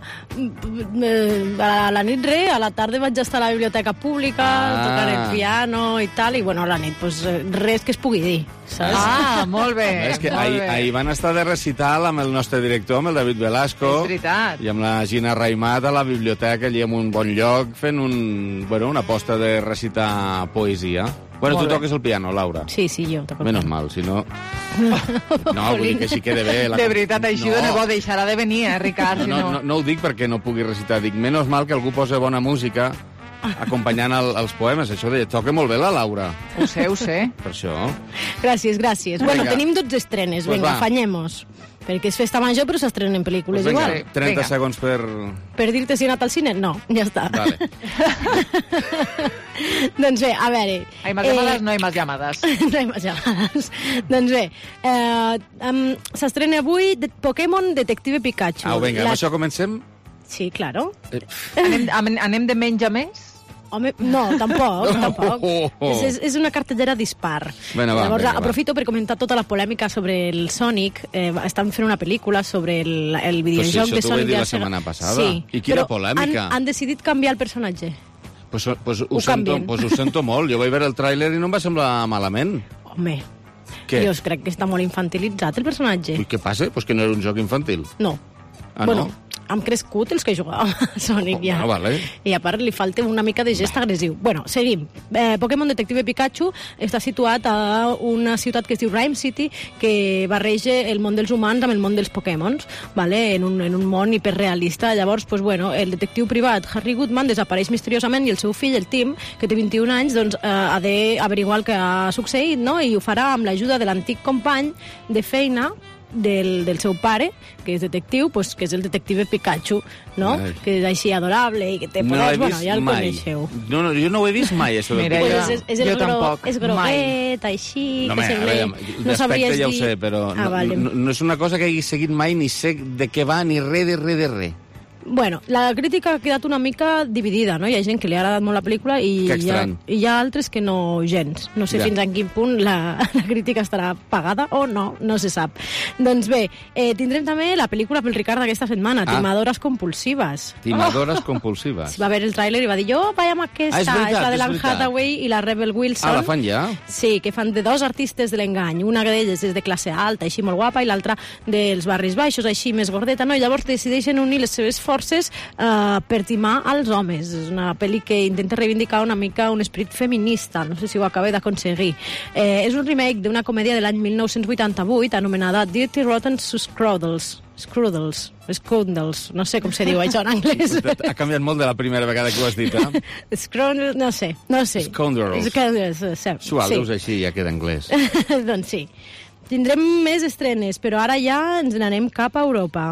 la nit a la tarda vaig estar a la biblioteca pública, tocant el piano i tal, i bueno, a la nit, pues, res que es pugui dir, saps? Ah, molt bé. És que ahir van estar de recital amb el nostre director, amb el David Velasco, és veritat, i amb la Gina Raimat a la biblioteca, allà en un bon lloc, fent una aposta de recitar poesia. Bueno, tu toques el piano, Laura. Sí, jo toco el piano. Menos mal, si no... No, vull dir que sí quede bé. De veritat, així de bo deixarà de venir, Ricard. No ho dic perquè no pugui recitar, dic, menos mal que algú posa bona música acompanyant els poemes. Això toca molt bé la Laura. Ho sé. Per això. Gràcies. Bueno, tenim 12 estrenes, pues vinga, afanyem-nos. Perquè és Festa Major, però s'estrenen pel·lícules pues igual. 30 segons per... Per dir-te si he anat al cine? No, ja està. Vale. Doncs bé, a veure... Hay más llamadas, no hay más llamadas. No hay más llamadas. Doncs bé, s'estrena avui Pokémon Detective Pikachu. Vinga, amb això comencem? Sí, claro. Anem de menys a més? Home, no, tampoc. És una cartellera dispar. Llavors, aprofito per comentar tota la polèmica sobre el Sonic. Estan fent una pel·lícula sobre el videojoc de Sonic. Això t'ho vaig dir la setmana passada. Sí, I quina polèmica. Han decidit canviar el personatge. Pues ho sento molt. Jo vaig veure el tràiler i no em va semblar malament. Home, jo crec que està molt infantilitzat el personatge. I què passa? Pues que no era un joc infantil. No. Bueno, han crescut els que jugàvem a Sonic ja. Vale. I a part li falta una mica de gest agressiu. Bueno, seguim. Pokémon Detective Pikachu està situat a una ciutat que es diu Rhyme City, que barreja el món dels humans amb el món dels Pokémons, vale? en un món hiperrealista. Llavors, pues, bueno, el detectiu privat Harry Goodman desapareix misteriosament i el seu fill, el Tim, que té 21 anys, doncs, ha d'averiguar el que ha succeït, no? I ho farà amb l'ajuda de l'antic company de feina del seu pare, que és detectiu, pues, que és el detective Pikachu, no? Que és així adorable i que té poders, bueno, ja el coneixeu. No, jo no ho he vist mai, això. Mira, jo tampoc. És groguet, així, que sembla... No sabries dir... ja ho sé, però no és una cosa que hagi seguit mai, ni sé de què va, ni res. Bueno, la crítica ha quedat una mica dividida, no? Hi ha gent que li ha agradat molt la pel·lícula i hi ha altres que no gens. No sé fins a quin punt la crítica estarà pagada o no se sap. Doncs bé, tindrem també la pel·lícula pel Ricard d'aquesta setmana, Timadores compulsives. Timadores compulsives. Va veure el tràiler i va dir, jo vaig amb aquesta, és la de l'Anne Hathaway i la Rebel Wilson. La fan ja? Sí, que fan de dos artistes de l'engany. Una d'elles és de classe alta, així molt guapa, i l'altra dels barris baixos, així més gordeta, no? I llavors decideixen unir les seves forces per timar als homes. És una pel·li que intenta reivindicar una mica un esperit feminista. No sé si ho acaba d'aconseguir. És un remake d'una comèdia de l'any 1988 anomenada Dirty Rotten Scrudels, no sé com se diu això en anglès. Ha canviat molt de la primera vegada que ho has dit, Scrudels, no sé. Scoundrels. Suau, així ja queda anglès. Doncs sí. Tindrem més estrenes, però ara ja ens n'anem cap a Europa.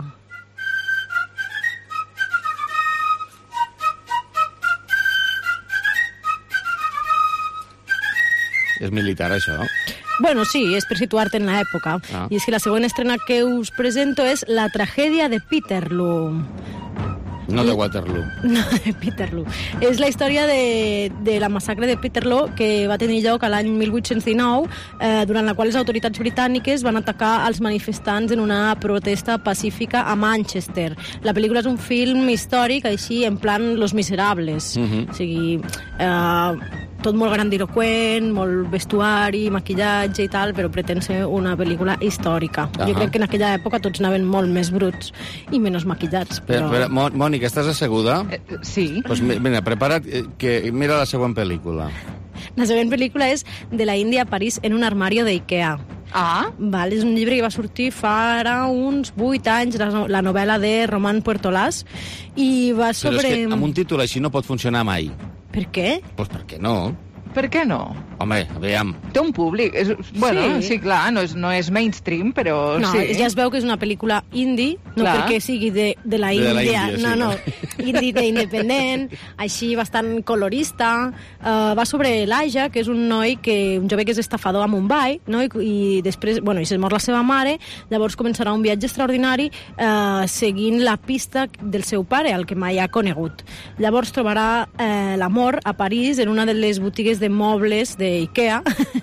És militar, això? Bueno, sí, és per situar-te en l'època. I és que la següent estrena que us presento és La tragèdia de Peterloo. No de Waterloo. No, de Peterloo. És la història de la massacre de Peterloo que va tenir lloc a l'any 1819, durant la qual les autoritats britàniques van atacar els manifestants en una protesta pacífica a Manchester. La pel·lícula és un film històric, així, en plan Los Miserables. O sigui, tot molt grandiloquent, molt vestuari, maquillatge i tal, però pretén ser una pel·lícula històrica. Jo crec que en aquella època tots anaven molt més bruts i menys maquillats. Però... Mònica, estàs asseguda? Sí. Pues mira, prepara't, que mira la següent pel·lícula. La següent pel·lícula és De la Índia a París en un armario de Ikea. Val, és un llibre que va sortir fa ara uns 8 anys, la novel·la de Román Puertolàs, i va sobre... Però és que amb un títol així no pot funcionar mai. Per què? Pues perquè no. Per què no? Home, aviam. Té un públic. Sí, clar, no és mainstream, però no, sí. Ja es veu que és una pel·lícula indie, no clar. Perquè sigui de la Índia. No, indie independent, així bastant colorista. Va sobre Elijah, que és un jove que és estafador a Mumbai, no? I després, i se mor la seva mare, llavors començarà un viatge extraordinari seguint la pista del seu pare, el que mai ha conegut. Llavors trobarà l'amor a París en una de les botigues de mobles d'IKEA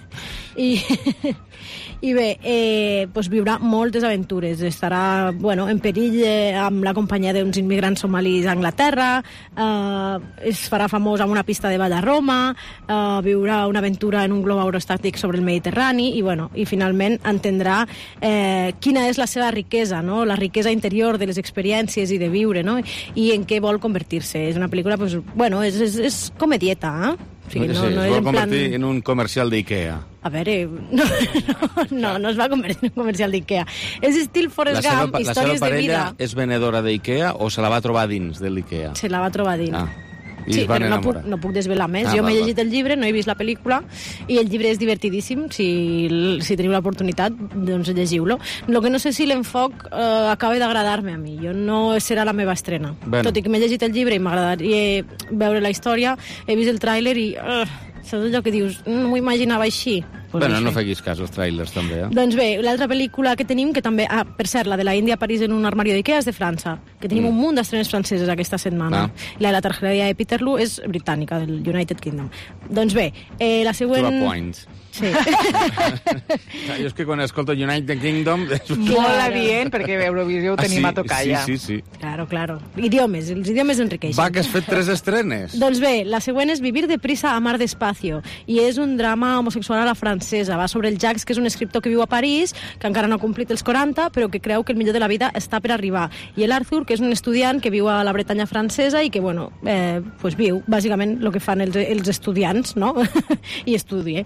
i bé, viurà moltes aventures. Estarà en perill amb la companyia d'uns immigrants somalis a Anglaterra, es farà famós amb una pista de ball a Roma, viurà una aventura en un glob aerostàtic sobre el Mediterrani i finalment entendrà quina és la seva riquesa, no? La riquesa interior de les experiències i de viure, no? I en què vol convertir-se. És una pel·lícula, és comedieta, O sigui, es vol convertir en un comercial d'IKEA. A veure, no es va convertir en un comercial d'IKEA. És estil Forrest Gump, històries de vida. La seva parella és venedora d'IKEA o se la va trobar dins de l'IKEA? Se la va trobar dins. Sí, però no puc desvelar més. Jo m'he llegit el llibre, no he vist la pel·lícula, i el llibre és divertidíssim. Si teniu l'oportunitat, doncs llegiu-lo. El que no sé si l'enfoc acaba d'agradar-me a mi. No serà la meva estrena. Tot i que m'he llegit el llibre i m'agradaria veure la història, he vist el tràiler i... saps allò que dius, no m'ho imaginava així? No feguis cas als tràilers, també. Doncs bé, l'altra pel·lícula que tenim, que també... per cert, la de la Índia a París en un armari d'IKEA és de França, que tenim un munt d'estrenes franceses aquesta setmana. La targeria de Peterloo és britànica, del United Kingdom. Doncs bé, la següent... To the point. Sí. Jo és que quan escolto United Kingdom... Molt adient, perquè a Eurovisió ho tenim a tocar ja. Sí. Claro. Idiomes, els idiomes enriqueixen. Va, que has fet 3 estrenes. Doncs bé, la següent és Vivir deprisa, amar despacio, i és un drama homosexual a la francesa. Va sobre el Jacques, que és un escriptor que viu a París, que encara no ha complit els 40, però que creu que el millor de la vida està per arribar. I l'Arthur, que és un estudiant que viu a la Bretanya francesa i que, viu, bàsicament, el que fan els estudiants, no? I estudia.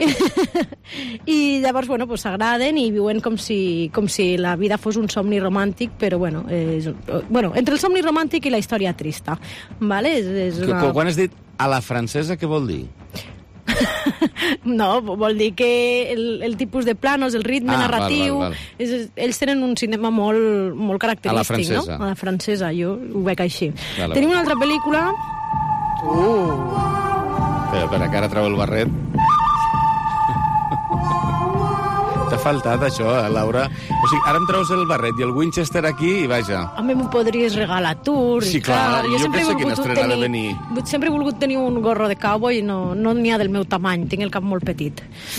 I llavors, s'agraden i viuen com si la vida fos un somni romàntic, però, entre el somni romàntic i la història trista. Vale? Quan has dit a la francesa, què vol dir? No, vol dir que el tipus de planos, el ritme narratiu... Val. Ells tenen un cinema molt característic, a la francesa. No? A la francesa, jo ho veig així. Tenim una altra pel·lícula... Espera, que ara treu el barret. T'ha faltat això, Laura? O sigui, ara em treus el barret i el Winchester aquí i vaja. A mi m'ho podries regalar tu, Ricard. Sí, clar, jo que sé quina estrena ha de venir. Sempre he volgut tenir un gorro de cowboy i no n'hi ha del meu tamany, tinc el cap molt petit.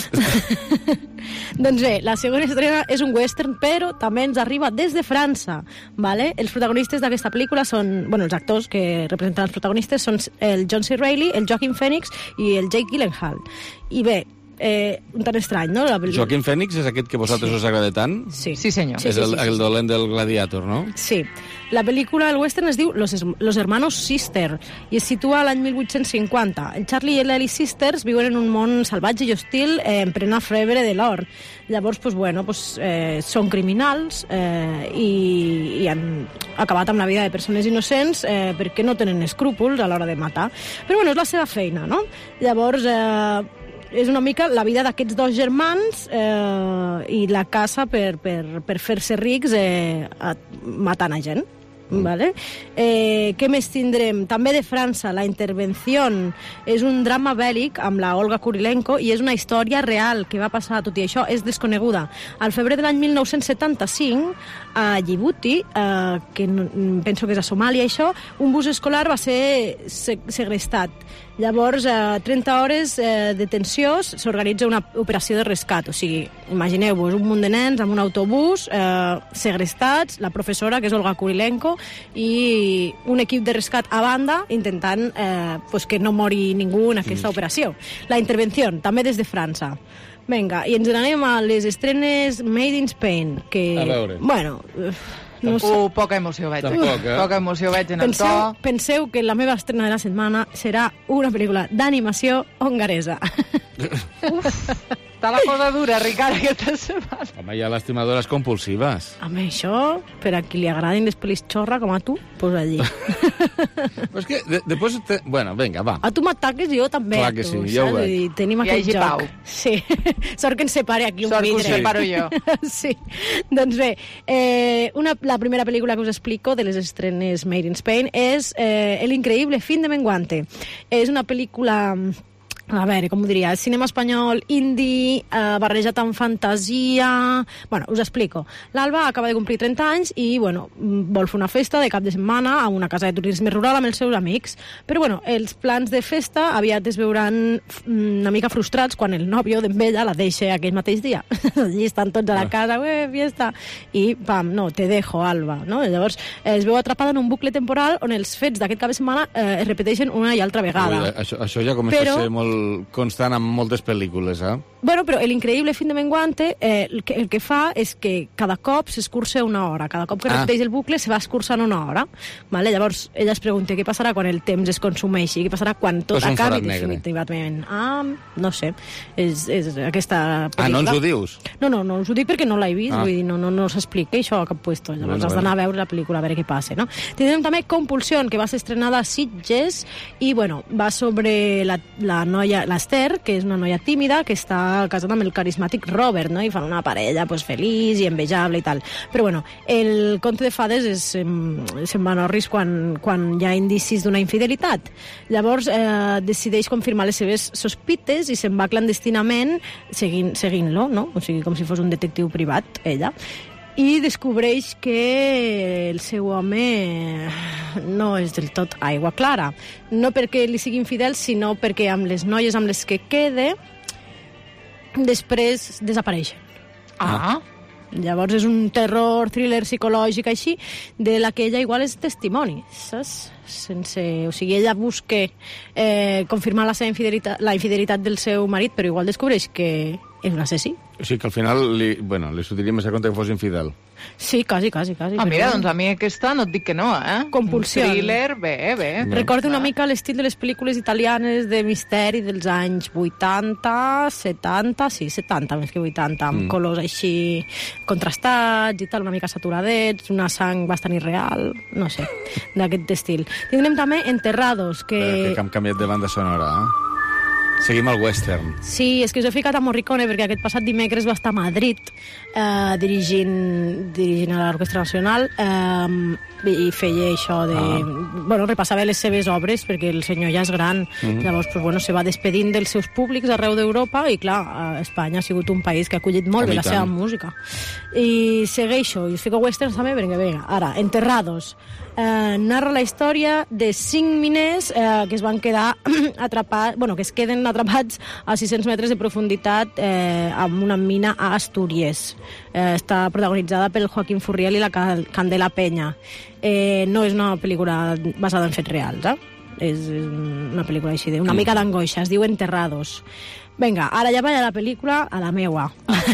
Doncs bé, la segona estrena és un western, però també ens arriba des de França. Vale? Els protagonistes d'aquesta pel·lícula són... els actors que representen els protagonistes són el John C. Reilly, el Joaquin Phoenix i el Jake Gyllenhaal. I bé, un tan estrany, no? Joaquin Phoenix és aquest que a vosaltres us agrada tant? Sí, senyor. És el dolent del Gladiator, no? Sí. La pel·lícula, el western, es diu Los Hermanos Sister i es situa a l'any 1850. El Charlie i l'Ellie Sisters viuen en un món salvatge i hostil en plena febre de l'or. Llavors, són criminals i han acabat amb la vida de persones innocents perquè no tenen escrúpols a l'hora de matar. Però, és la seva feina, no? Llavors... és una mica la vida d'aquests dos germans i la casa per fer-se rics matant a gent. Vale? Què més tindrem? També de França, La Intervenció és un drama bèl·lic amb la Olga Kurilenko i és una història real que va passar, tot i això és desconeguda. Al febrer de l'any 1975 a Djibouti, que penso que és a Somàlia això, un bus escolar va ser segrestat. Llavors, 30 hores de tensió, s'organitza una operació de rescat. O sigui, imagineu-vos un munt de nens amb un autobús, segrestats, la professora, que és Olga Kurilenko, i un equip de rescat a banda intentant que no mori ningú en aquesta operació. La Intervenció, també des de França. Vinga, i ens n'anem a les estrenes Made in Spain, que... A veure. No sé. Poca emoció veig. Poca emoció veig en el to. Penseu que la meva estrena de la setmana serà una pel·lícula d'animació hongaresa. Està la cosa dura, Ricard, aquesta setmana. Home, hi ha les timadores compulsives. Home, això, per a qui li agradin les pel·lis xorra com a tu, pues allí. Però és que després... Bueno, vinga, va. A tu m'ataques i jo també. Clar que sí, ja ho veig. Tenim aquest joc. Pau. Sí. Sort que ens separe aquí un vidre. Sort que us separo jo. Sí. Doncs bé, la primera pel·lícula que us explico de les estrenes Made in Spain és El increïble fin de Menguante. És una pel·lícula... A veure, com ho diria, cinema espanyol indie, barrejat amb fantasia... Bueno, us explico. L'Alba acaba de complir 30 anys i, bueno, vol fer una festa de cap de setmana a una casa de turisme rural amb els seus amics. Però, bueno, els plans de festa aviat es veuran una mica frustrats quan el nòvio d'ella la deixa aquell mateix dia. Allí estan tots a la casa, fiesta, i, pam, no, te dejo, Alba, no? Llavors, es veu atrapada en un bucle temporal on els fets d'aquest cap de setmana es repeteixen una i altra vegada. Això ja comença a ser molt constant amb moltes pel·lícules, Bueno, però l'increïble fin de Menguante el que fa és que cada cop s'escurça una hora. Cada cop que repeteix el bucle se va escurçant una hora. Vale? Llavors, ella es pregunta què passarà quan el temps es consumeixi, què passarà quan tot acabi definitivament. No sé. És aquesta pel·lícula. No ens ho dius? No us ho dic perquè no l'he vist. Vull dir, no s'explica això a cap puesto. Llavors has d'anar a veure la pel·lícula a veure què passa, no? Tindrem també Compulsion, que va ser estrenada a Sitges i, bueno, va sobre la noia, l'Ester, que és una noia tímida que està casada amb el carismàtic Robert, no? I fan una parella pues, feliç i envejable i tal. Però bueno, el conte de fades se'n va a risc quan hi ha indicis d'una infidelitat. Llavors decideix confirmar les seves sospites i se'n va clandestinament seguint-lo, no? O sigui, com si fos un detectiu privat, ella. I descobreix que el seu home no és del tot aigua clara. No perquè li sigui infidel, sinó perquè amb les noies amb les que quede després desapareixen. Llavors és un terror, thriller psicològic així, de la que ella igual és testimoni, saps? O sigui, ella busca confirmar la infidelitat del seu marit, però igual descobreix que és un assassí. O sigui que al final li sortiria més a compte que fos infidel. Sí, quasi. Mira, doncs a mi aquesta no et dic que no, Compulsió. Un thriller, bé. Recorda una mica l'estil de les pel·lícules italianes de misteri dels anys 80, 70, sí, 70 més que 80, amb colors així contrastats i tal, una mica saturadets, una sang bastant irreal, no sé, d'aquest estil. Tindrem també Enterrados, que hem canviat de banda sonora, Seguim al western. Sí, és que us he ficat a Morricone perquè aquest passat dimecres va estar a Madrid dirigint a l'Orquestra Nacional i feia això de... Bueno, repassava les seves obres perquè el senyor ja és gran. Llavors, se va despedint dels seus públics arreu d'Europa i, clar, Espanya ha sigut un país que ha acollit molt bé la seva música. I segueixo, i us fico westerns també perquè, vinga, ara, Enterrados. Narra la història de 5 miners que es van quedar atrapats, que es queden atrapats a 600 metres de profunditat amb una mina a Astúries. Està protagonitzada pel Joaquín Furriel i la Candela Peña. No és una pel·lícula basada en fets reals, és una pel·lícula així, una mica d'angoixa, es diu Enterrados. Vinga, ara ja vaig a la pel·lícula, a la meua.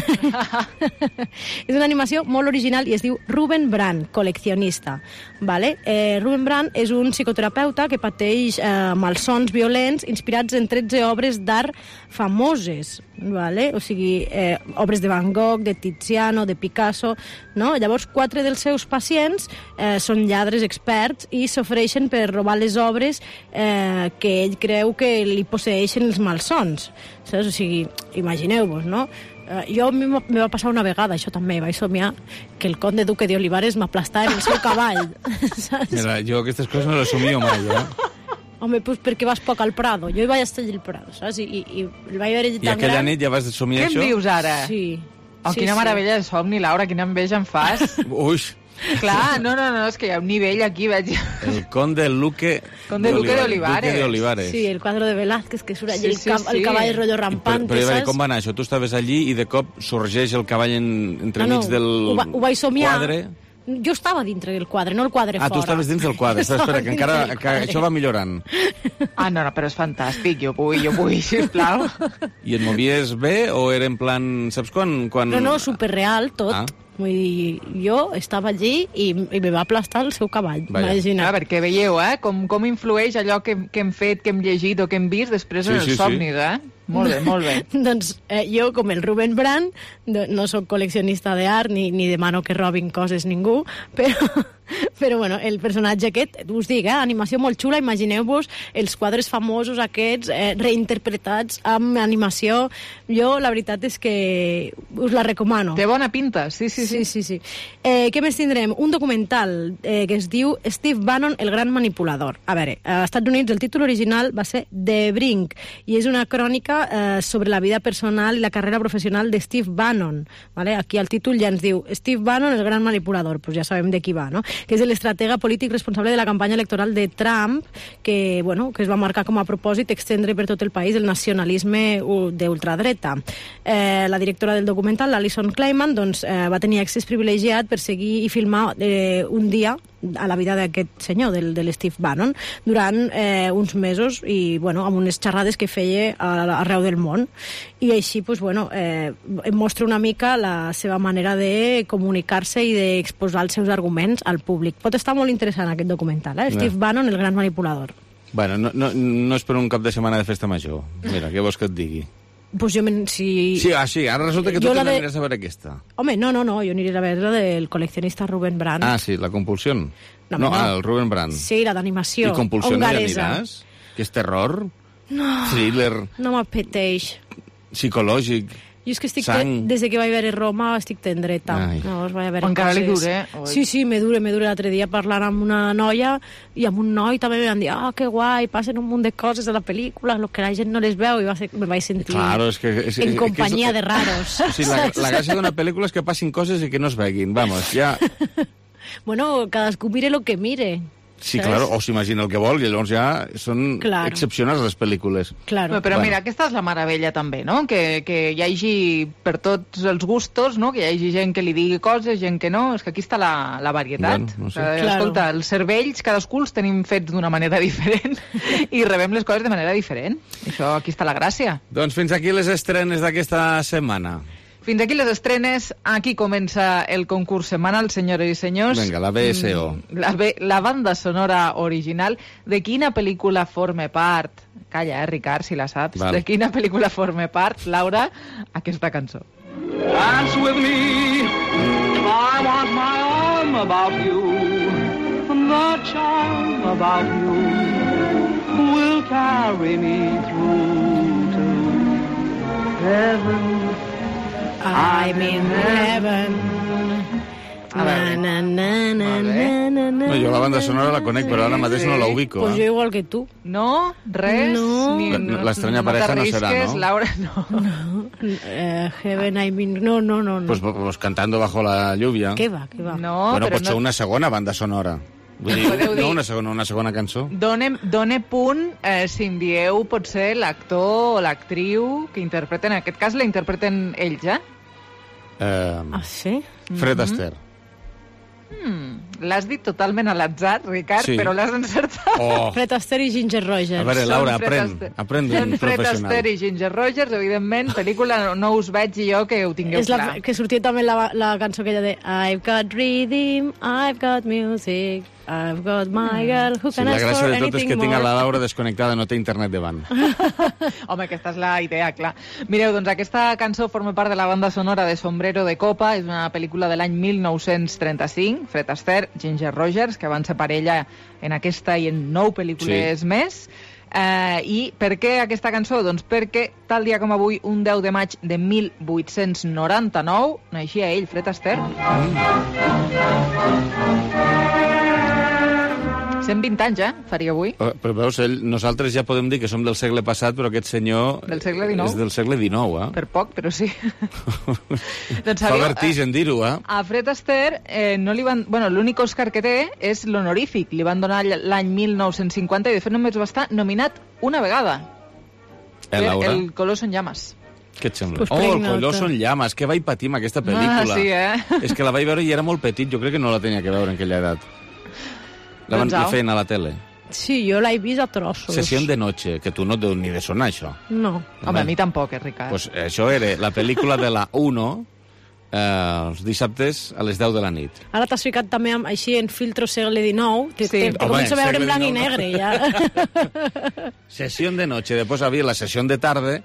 És una animació molt original i es diu Ruben Brandt, col·leccionista. Vale? Ruben Brandt és un psicoterapeuta que pateix malsons violents inspirats en 13 obres d'art famoses. Vale? O sigui, obres de Van Gogh, de Tiziano, de Picasso, no? Llavors, 4 dels seus pacients són lladres experts i s'ofereixen per robar les obres que ell creu que li posseeixen els malsons. Saps? O sigui, imagineu-vos, no? Jo me va passar una vegada, això també, vaig somiar que el conde duque de Olivares m'aplastava en el seu cavall. Saps? Mira, jo aquestes coses no les somio mai, Home, doncs perquè vas poc al Prado. Jo hi vaig estar allà al Prado, saps? I el vaig veure tan gran... I aquella nit ja vas somiar això? Què em dius ara? Sí. Quina meravella de somni, Laura, quina enveja em fas. Uix. Clar, no, és que hi ha un nivell aquí, veig. El conde Luque de Olivares. Sí, el quadre de Velázquez, que surt allí el cavall rollo rampante, però saps? Com va anar això? Tu estaves allí i de cop sorgeix el cavall entremig del ho vaig somiar. Quadre? Jo estava dintre del quadre, no el quadre fora. Tu estaves dins del quadre. Espera, que encara això va millorant. No, però és fantàstic. Jo vull, sisplau. I et movies bé o era en plan... Saps quan... No, superreal, tot. Vull dir, jo estava allí i me va aplastar el seu cavall. Imagina't. Perquè veieu, com influeix allò que hem fet, que hem llegit o que hem vist després en els somnis, Molt bé, molt bé. Doncs jo, com el Ruben Brandt, no sóc col·leccionista d'art ni demano que robin coses ningú, però bueno, el personatge aquest, us dic, animació molt xula, imagineu-vos els quadres famosos aquests reinterpretats amb animació. Jo, la veritat és que us la recomano. Té bona pinta, sí. Què més tindrem? Un documental que es diu Steve Bannon, el gran manipulador. A veure, als Estats Units el títol original va ser The Brink, i és una crònica sobre la vida personal i la carrera professional de Steve Bannon. ¿Vale? Aquí al títol ja ens diu Steve Bannon, el gran manipulador, pues ja sabem de qui va, no? Que és l'estratega polític responsable de la campanya electoral de Trump, que es va marcar com a propòsit extendre per tot el país el nacionalisme d'ultradreta. La directora del documental, l'Alison Kleiman, va tenir accés privilegiat per seguir i filmar un dia a la vida d'aquest senyor, de l'Steve Bannon, durant uns mesos i amb unes xerrades que feia arreu del món. I així em mostra una mica la seva manera de comunicar-se i d'exposar els seus arguments al públic. Pot estar molt interessant aquest documental, Steve Bannon, el gran manipulador. Bueno, no és per un cap de setmana de festa major. Mira, què vols que et digui? Pues jo Sí, ara resulta que tu t'aniràs a veure aquesta. Home, no, jo aniré a veure la del col·leccionista Ruben Brandt. Ah, sí, la Compulsión. No, el Ruben Brandt. Sí, la d'animació. I Compulsió no hi hongaresa. aniràs? Que és terror? No. Thriller? No m'apeteix. Psicològic? Jo és que sang. des que vaig veure Roma estic tendreta. Vaig veure encara li coses. dura, Sí, me dura. L'altre dia parlant amb una noia i amb un noi també em van dir que guai, passen un munt de coses a la pel·lícula, el que la gent no les veu, i me vaig sentir en companyia de raros. O sigui, la gràcia d'una pel·lícula és que passin coses i que no es veguin. Vamos, ja... Bueno, cadascú mire el que mire. Sí, claro, o s'imagina el que vol, i llavors ja són excepcionals les pel·lícules. Claro. Però mira, aquesta és la meravella també, no? Que hi hagi per tots els gustos, no? Que hi hagi gent que li digui coses, gent que no. És que aquí està la varietat. No sé. Escolta, els cervells, cadascú els tenim fets d'una manera diferent i rebem les coses de manera diferent. Això, aquí està la gràcia. Doncs fins aquí les estrenes d'aquesta setmana. Fins aquí les estrenes. Aquí comença el concurs setmanal, senyores i senyors. Vinga, la BSO. La banda sonora original. De quina pel·lícula forma part? Calla, Ricard, si la saps. Val. De quina pel·lícula forma part, Laura, aquesta cançó? Dance with me, I want my arm about you, the charm about you will carry me through to heaven. I'm in heaven. No, jo la banda sonora la conec, però ara mateix no la ubico. Pues jo igual que tu. No? Res? No. L'estranya pareja no serà, no? Laura, no. Heaven, I'm in... No. Pues cantando bajo la lluvia. Què va? No, bueno, però pot ser una segona banda sonora. Vull dir, no una segona cançó. Done punt si em dieu potser l'actor o l'actriu que interpreten, en aquest cas la interpreten ells, sí? Fred Astaire. L'has dit totalment a l'atzar, Ricard, sí. Però l'has encertat. Fred Astaire i Ginger Rogers. A veure, Laura, aprèn d'un professional. Fred Astaire i Ginger Rogers, evidentment, pel·lícula no us veig jo que ho tingueu clar. Que sortia també la cançó aquella de I've got rhythm, I've got music, I've got my girl, who can ask for anything more. La gràcia de tot és que tinc a la Laura desconnectada, no té internet davant. Home, aquesta és la idea, clar. Mireu, doncs aquesta cançó forma part de la banda sonora de Sombrero de Copa, és una pel·lícula de l'any 1935, Fred Astaire, Ginger Rogers, que van ser parella en aquesta i en 9 pel·lícules més. I per què aquesta cançó? Doncs perquè tal dia com avui, un 10 de maig de 1899, naixia ell, Fred Astaire. 120 anys, faria avui. Però veus, nosaltres ja podem dir que som del segle passat, però aquest senyor del segle XIX. És del segle XIX, Per poc, però sí. Doncs, fa vertigen dir-ho, A Fred Astaire no li van... Bueno, l'únic Òscar que té és l'honorífic. Li van donar l'any 1950 i de fet només va estar nominat una vegada. El Color son llamas. Què et sembla? El Color son llamas. Que vaig patir amb aquesta pel·lícula. Sí, És que la vaig veure i era molt petit. Jo crec que no la tenia que veure en aquella edat. La feien a la tele. Sí, jo l'he vist a trossos. Sessió de noche, que tu no et deu ni de sonar, això. No. Home, a mi tampoc, Ricard. Pues això era la pel·lícula de la 1, els dissabtes a les 10 de la nit. Ara t'has ficat també així en filtro segle XIX, que sí. Te comença a veure en blanc i negre, ja. Sessió de noche, després havia la sessió de tarde,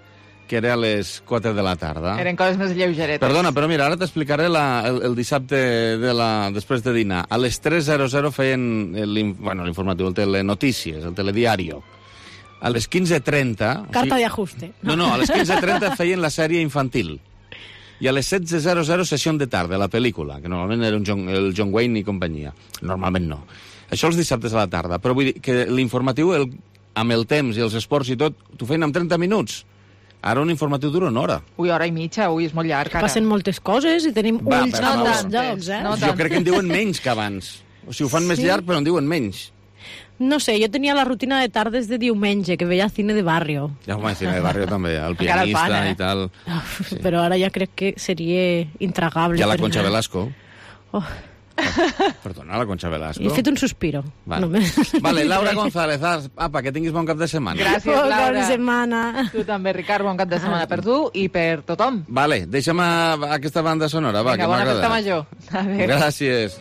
que era a les 4 de la tarda. Eren coses més lleugeretes. Perdona, però mira, ara t'explicaré el dissabte després de dinar. A les 3:00 feien l'informatiu, el telenotícies, el telediario. A les 15:30... Carta de ajuste. No, a les 15:30 feien la sèrie infantil. I a les 16:00 sessió de tarda, la pel·lícula, que normalment era el John Wayne i companyia. Normalment no. Això els dissabtes a la tarda. Però vull dir que l'informatiu, amb el temps i els esports i tot, t'ho feien en 30 minuts. Ara un informatiu dura una hora. Ui, hora i mitja, és molt llarg, ara. Passen moltes coses i tenim ulls a molts llocs, eh? Jo crec que en diuen menys que abans. O sigui, ho fan més llarg, però en diuen menys. No sé, jo tenia la rutina de tardes de diumenge, que veia cine de barrio. Ja, home, cine de barrio també, el pianista i tal. Sí. Però ara ja crec que seria intragable. Ja la Concha Velasco. Oh. Perdona, la Concha Velasco. He fet un suspiro. Vale, Laura González, apa, que tinguis bon cap de setmana. Gràcies, Laura. Bon cap de setmana. Tu també, Ricard, bon cap de setmana per tu i per tothom. Vale, deixa'm aquesta banda sonora, va, que m'agrada. Bona festa major. Adéu. Gràcies.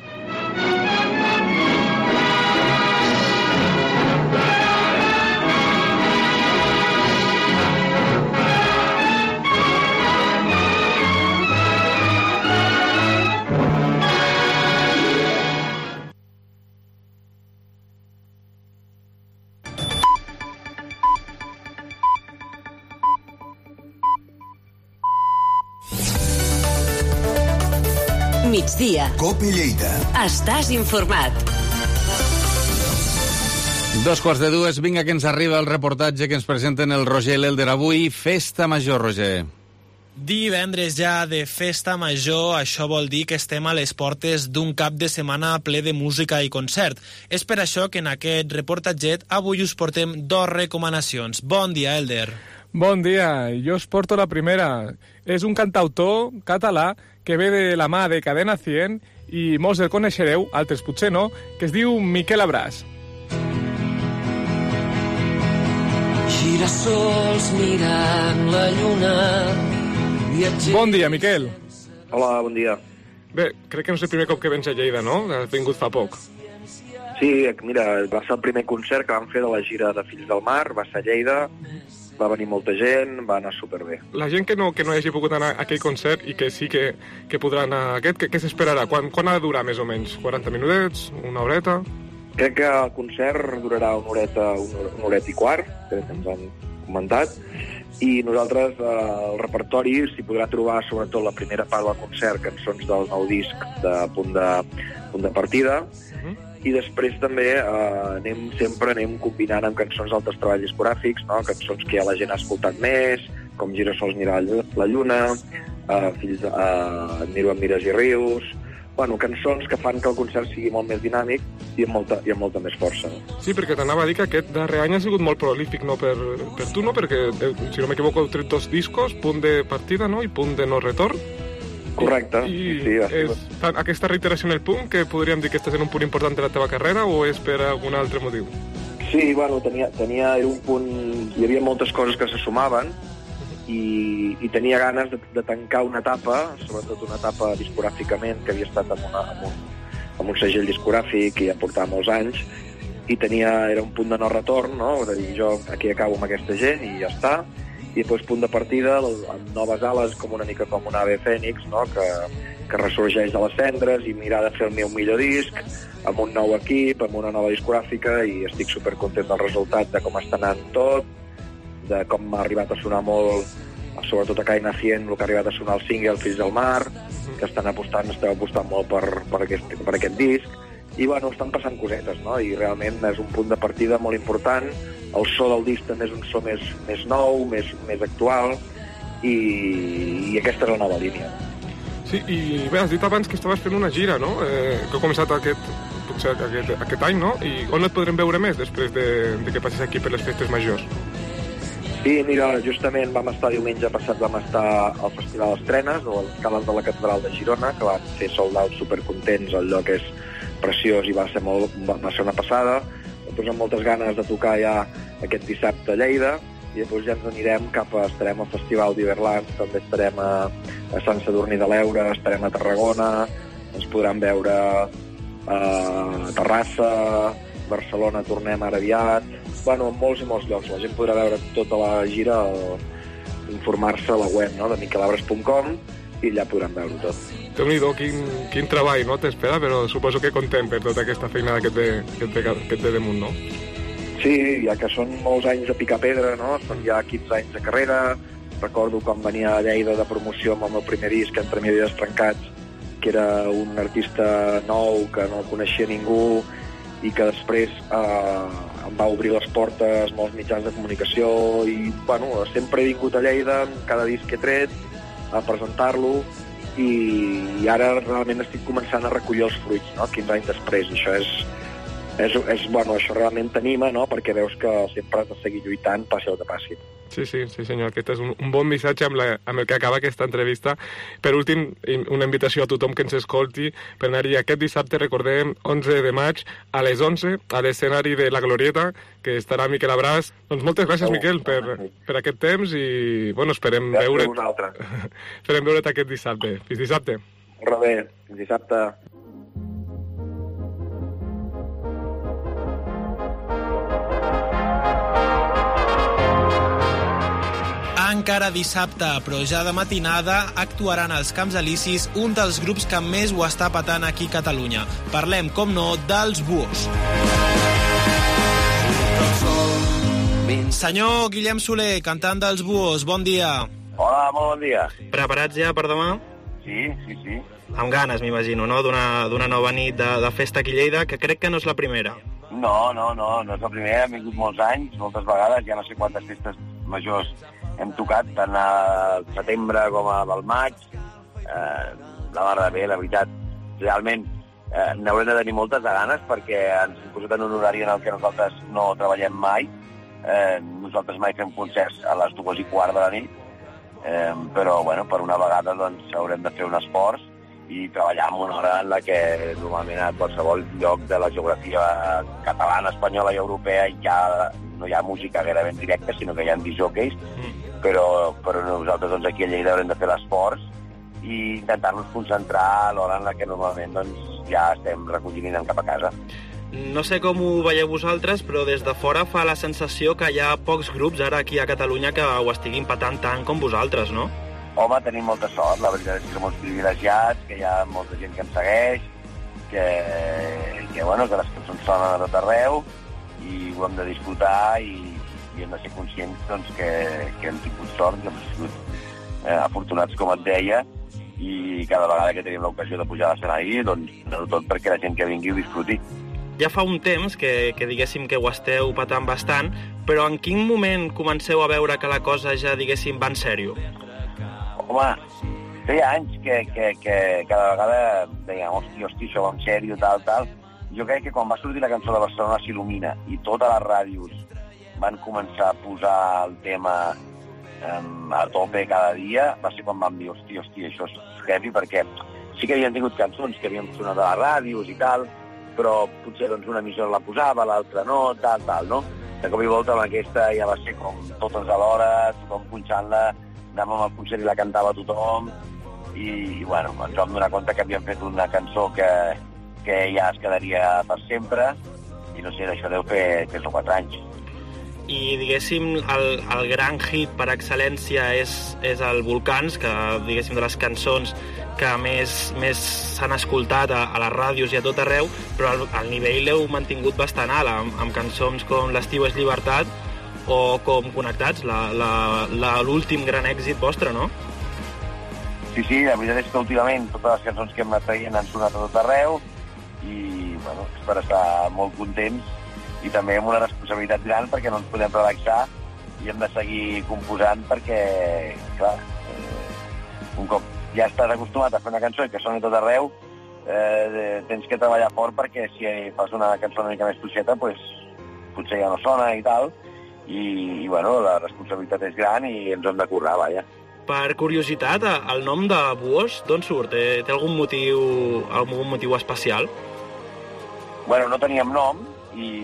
Migdia. COPE Lleida. Estàs informat. 2:45, vinga que ens arriba el reportatge que ens presenten el Roger i l'Elder avui. Festa Major, Roger. Divendres ja de Festa Major, això vol dir que estem a les portes d'un cap de setmana ple de música i concert. És per això que en aquest reportatget avui us portem 2 recomanacions. Bon dia, Elder. Bon dia, jo us porto la primera. És un cantautor català que ve de la mà de Cadena 100 i molts el coneixereu, altres potser no, que es diu Miquel Abràs. Girassols mirant la lluna. Bon dia, Miquel. Hola, bon dia. Bé, crec que no és el primer cop que vens a Lleida, no? Has vingut fa poc. Sí, mira, va ser el primer concert que vam fer de la gira de Fills del Mar, va ser a Lleida, va venir molta gent, va anar superbé. La gent que no hagi pogut anar a aquell concert i que sí que podrà anar a aquest, què s'esperarà? Quan ha de durar, més o menys? 40 minutets? Una horeta? Crec que el concert durarà una horeta i quart, que ens han comentat, i nosaltres el repertori s'hi podrà trobar sobretot la primera part del concert, cançons del nou disc de Punt de Partida, i després també anem combinant amb cançons d'altres treballs discogràfics, no? Cançons que ja la gent ha escoltat més, com Girassols mirar la lluna, Admiro en Mires i Rius... Bueno, cançons que fan que el concert sigui molt més dinàmic i amb molta més força. Sí, perquè t'anava a dir que aquest darrer any ha sigut molt prolífic, no? Per tu, no? Perquè, si no m'equivoco, heu tret 2 discos, Punt de Partida, no? I Punt de no retorn. Correcte. I sí, aquesta reiteració en el punt, que podríem dir que estàs en un punt important de la teva carrera o és per algun altre motiu? Sí, bueno, era un punt... Hi havia moltes coses que se sumaven i tenia ganes de tancar una etapa, sobretot una etapa discogràficament, que havia estat amb un segell discogràfic i ja portava molts anys, i era un punt de no retorn, no? És a dir, jo aquí acabo amb aquesta gent i ja està, i després Punt de Partida, amb noves ales, com una mica com un ave fènix, no? Que ressorgeix de les cendres i mirar de fer el meu millor disc, amb un nou equip, amb una nova discogràfica, i estic supercontent del resultat, de com està anant tot, de com m'ha arribat a sonar molt, sobretot a Cadena 100, el que ha arribat a sonar el single Fills del Mar, que esteu apostant molt per aquest disc, i bueno, estan passant cosetes, no? I realment és un punt de partida molt important. El so del disc també és un so més nou, més actual, i aquesta és la nova línia. Sí, i bé, has dit abans que estaves fent una gira, no? Que ha començat aquest any, no? I on et podrem veure més després de que passis aquí per les festes majors? Sí, mira, justament diumenge passat vam estar al Festival Estrenes, o a les Cales de la Catedral de Girona, que van fer sold out supercontents, el lloc és preciós i va ser una passada. Després amb moltes ganes de tocar ja aquest dissabte a Lleida, i després ja ens anirem estarem al Festival d'Iberland, també estarem a Sant Sadurní de l'Eure, estarem a Tarragona, ens podran veure a Terrassa, Barcelona tornem ara aviat, bueno, en molts i molts llocs. La gent podrà veure tota la gira informar-se a la web, no?, de miquelabres.com, i allà podran veure tot. Déu-n'hi-do, quin treball, no?, t'espera, però suposo que content per tota aquesta feina que et té damunt, no? Sí, ja que són molts anys de picar pedra, no?, són ja 15 anys de carrera. Recordo quan venia a Lleida de promoció amb el meu primer disc, Entre Miralles Trencats, que era un artista nou que no coneixia ningú i que després em va obrir les portes molts mitjans de comunicació i, bueno, sempre he vingut a Lleida amb cada disc que he tret a presentar-lo i ara realment estic començant a recollir els fruits, no?, 15 anys després. I això bueno, això realment t'anima, no?, perquè veus que sempre has de seguir lluitant, passi el que passi. Sí, senyor, aquest és un bon missatge amb el que acaba aquesta entrevista. Per últim, una invitació a tothom que ens escolti per anar-hi aquest dissabte, recordem, 11 de maig, a les 11, a l'escenari de La Glorieta, que estarà Miquel Abràs. Doncs moltes gràcies, Miquel, per aquest temps i, bueno, esperem veure't aquest dissabte. Fins dissabte. Molt bé, fins dissabte. Encara dissabte, però ja de matinada, actuaran als Camps Elisis un dels grups que més ho està patant aquí a Catalunya. Parlem, com no, dels Buos. Senyor Guillem Soler, cantant dels Buos, bon dia. Hola, molt bon dia. Preparats ja per demà? Sí. Amb ganes, m'imagino, no?, d'una nova nit de festa aquí a Lleida, que crec que no és la primera. No és la primera, hem vingut molts anys, moltes vegades, ja no sé quantes festes majors hem tocat, tant al setembre com al maig. La mar de bé, la veritat, realment n'haurem de tenir moltes de ganes perquè ens hem posat en un horari en el que nosaltres no treballem mai. Nosaltres mai fem concerts a les 2:15 de la nit, però bueno, per una vegada doncs, haurem de fer un esforç i treballar en una hora en la que normalment a qualsevol lloc de la geografia catalana, espanyola i europea ja no hi ha música gairebé en directe, sinó que hi ha discjòqueis, però nosaltres doncs, aquí a Lleida haurem de fer l'esforç i intentar-nos concentrar a l'hora en la que normalment doncs, ja estem recollint i anant cap a casa. No sé com ho veieu vosaltres, però des de fora fa la sensació que hi ha pocs grups ara aquí a Catalunya que ho estiguin patant tant com vosaltres, no? Home, tenim molta sort, la veritat és que som uns privilegiats, que hi ha molta gent que ens segueix, que les cançons sonen a tot arreu i ho hem de disfrutar i hem de ser conscients doncs, que hem tingut sort, que hem sigut afortunats, com et deia, i cada vegada que tenim l'ocasió de pujar a l'escenari, doncs, tot perquè la gent que vingui ho disfruti. Ja fa un temps que diguéssim que ho esteu patant bastant, però en quin moment comenceu a veure que la cosa ja, diguéssim, va en sèrio? Home, feia anys que cada vegada dèiem, hòstia, això va en sèrio, tal. Jo crec que quan va sortir la cançó de Barcelona s'il·lumina i totes les ràdios van començar a posar el tema a tope cada dia, va ser quan vam dir, hòstia, això és heavy, perquè sí que havíem tingut cançons que havíem sonat a les ràdios i tal, però potser doncs, una emissora la posava, l'altra no, tal, no? De cop i volta amb aquesta ja va ser com totes alhora, tothom punxant-la, anàvem al concert i la cantava tothom, i bueno, ens vam donar compte que havíem fet una cançó que ja es quedaria per sempre, i no sé, d'això deu fer 3 o 4 anys. I, diguéssim, el gran hit per excel·lència és el Volcans, que, diguéssim, de les cançons que més s'han escoltat a les ràdios i a tot arreu, però el nivell l'heu mantingut bastant alt, amb cançons com L'estiu és llibertat o com Connectats, l'últim gran èxit vostre, no? Sí, la veritat és que últimament totes les cançons que hem anat traient han sonat a tot arreu i, bueno, és per estar molt contents i també amb una responsabilitat gran perquè no ens podem relaxar i hem de seguir composant perquè, clar, un cop ja estàs acostumat a fer una cançó i que soni a tot arreu, tens que treballar fort perquè si fas una cançó una mica més fluixeta, pues, potser ja no sona i tal, i bueno, la responsabilitat és gran i ens hem de currar, vaja. Per curiositat, el nom de Buos, d'on surt? Té algun motiu especial? Bueno, no teníem nom i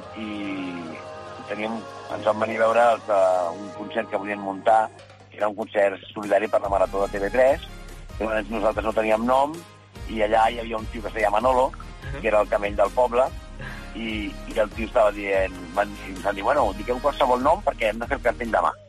ens vam venir a veure un concert que volien muntar, que era un concert solidari per la Marató de TV3, llavors nosaltres no teníem nom i allà hi havia un tio que es deia Manolo, que era el camell del poble, i el tio estava dient, ens van dir, bueno, digueu qualsevol nom perquè hem de fer el cartell demà.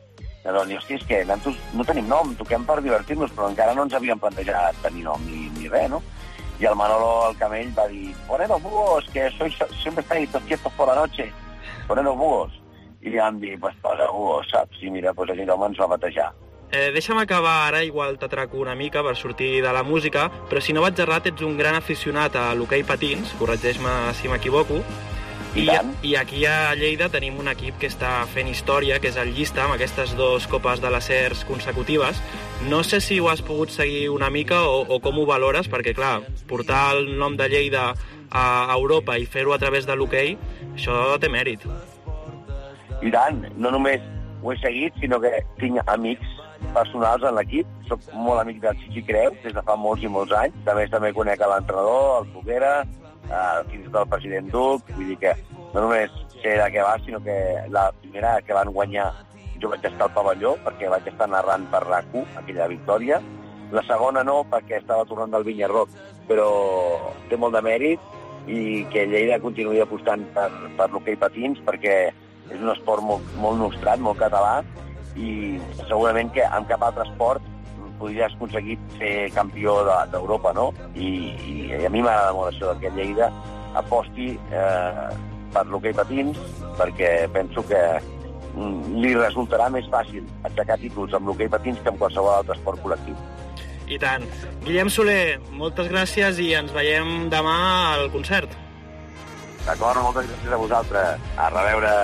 Llavors, diu, hosti, és que nosaltres no tenim nom, toquem per divertir-nos, però encara no ens havíem plantejat tenir nom ni res, no? I el Manolo, el Camell, va dir, poned los búhos, que siempre estáis quietos por la noche, poned los búhos. I vam dir, pues posa búhos, saps? I mira, pues aquell home ens va batejar. Deixa'm acabar ara, igual t'atraco una mica per sortir de la música, però si no vaig errat, ets un gran aficionat a l'hoquei patins, corregeix-me si m'equivoco, i aquí a Lleida tenim un equip que està fent història, que és el Llista, amb aquestes 2 copes de les CERS consecutives. No sé si ho has pogut seguir una mica o com ho valores, perquè, clar, portar el nom de Lleida a Europa i fer-ho a través de l'hoquei, això té mèrit. I tant, no només ho he seguit, sinó que tinc amics personals en l'equip. Soc molt amic del Chiqui Creus des de fa molts i molts anys. També conec l'entrenador, el Foguera, fins i tot el president Duc. Vull dir que no només sé de què va, sinó que la primera que van guanyar jo vaig estar al pavelló, perquè vaig estar narrant per RAC1 aquella victòria. La segona no, perquè estava tornant del Vinyarroc, però té molt de mèrit i que Lleida continuï apostant per l'hoquei patins, perquè és un esport molt nostrat, molt català, i segurament que amb cap altre esport podries aconseguir ser campió d'Europa, no? I a mi m'agrada molt això que Lleida aposti per l'hoquei patins, perquè penso que li resultarà més fàcil aixecar títols amb l'hoquei patins que amb qualsevol altre esport col·lectiu. I tant. Guillem Soler, moltes gràcies i ens veiem demà al concert. D'acord, moltes gràcies a vosaltres. A reveure.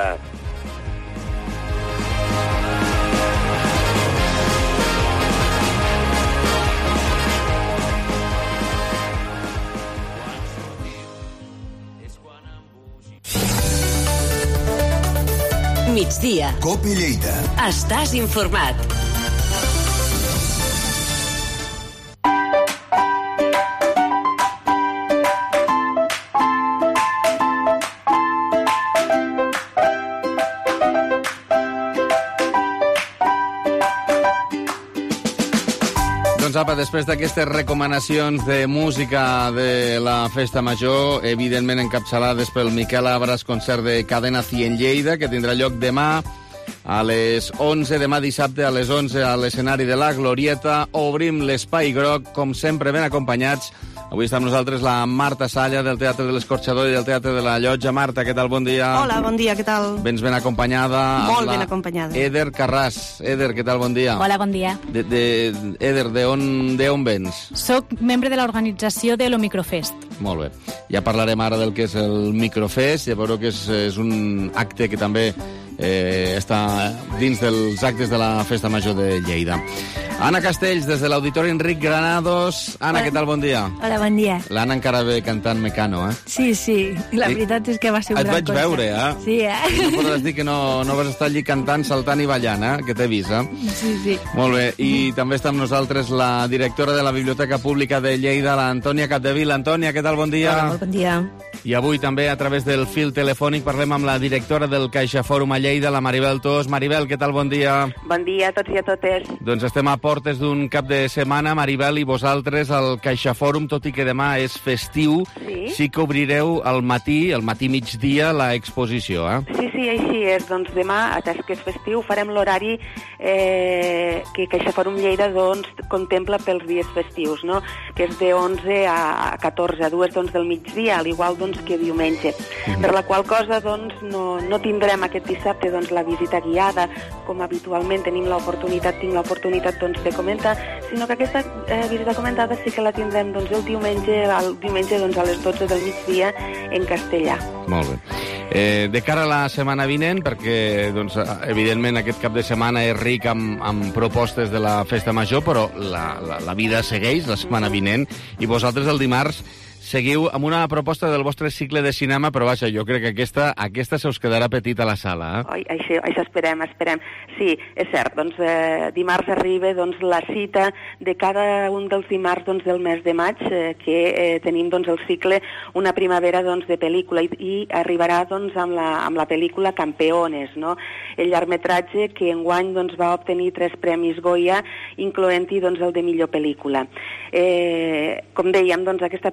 Migdia. COPE Lleida. Estàs informat. Doncs apa, després d'aquestes recomanacions de música de la Festa Major, evidentment encapçalades pel Miquel Abras, concert de Cadena 100 Lleida, que tindrà lloc demà a les 11, demà dissabte a les 11 a l'escenari de la Glorieta. Obrim l'Espai Groc, com sempre ben acompanyats. Avui està amb nosaltres la Marta Salla, del Teatre de l'Escorxador i del Teatre de la Llotja. Marta, què tal? Bon dia. Hola, bon dia, què tal? Vens ben acompanyada. Molt ben acompanyada. Eder Carràs. Eder, què tal? Bon dia. Hola, bon dia. Eder, d'on vens? Soc membre de l'organització de l'Omicrofest. Molt bé. Ja parlarem ara del que és el Microfest. Ja veureu que és un acte que també està dins dels actes de la Festa Major de Lleida. Anna Castells, des de l'Auditori Enric Granados. Anna, què tal? Bon dia. Hola, bon dia. L'Anna encara ve cantant Mecano, eh? Sí. La veritat és que va ser un gran concert. Et vaig veure, eh? Sí, No podràs dir que no vas estar allí cantant, saltant i ballant, eh? Que t'he vist, eh? Sí. Molt bé. I també està amb nosaltres la directora de la Biblioteca Pública de Lleida, l'Antònia Capdevila. Antònia, què tal? Bon dia. Hola, molt bon dia. I avui també, a través del fil telefònic, parlem amb la directora del CaixaFòrum a Lleida, la Maribel Tos. Maribel, què tal? Bon dia. Bon dia a tots i a totes. Doncs estem a portes d'un cap de setmana, Maribel, i vosaltres al CaixaFòrum, tot i que demà és festiu, sí que obrireu al matí migdia, l'exposició, eh? Sí, així és. Doncs demà, atès que és festiu, farem l'horari que CaixaFòrum Lleida doncs, contempla pels dies festius, no? Que és de 11 a 14, a 2 del migdia, al igual que diumenge. Per la qual cosa no tindrem aquest dissabte la visita guiada, com habitualment tinc l'oportunitat de comentar, sinó que aquesta visita comentada sí que la tindrem el diumenge a les 12 del migdia en castellà. Molt bé. De cara a la setmana vinent, perquè evidentment aquest cap de setmana és ric amb propostes de la Festa Major, però la vida segueix la setmana vinent, i vosaltres el dimarts seguiu amb una proposta del vostre cicle de cinema, però vaja, jo crec que aquesta se us quedarà petita a la sala. Això esperem. Sí, és cert, dimarts arriba la cita de cada un dels dimarts del mes de maig, que tenim el cicle Una primavera de pel·lícula, i arribarà amb la pel·lícula Campeones, no? El llargmetratge que enguany va obtenir 3 premis Goya, incloent-hi el de millor pel·lícula. Com dèiem, aquesta pel·lícula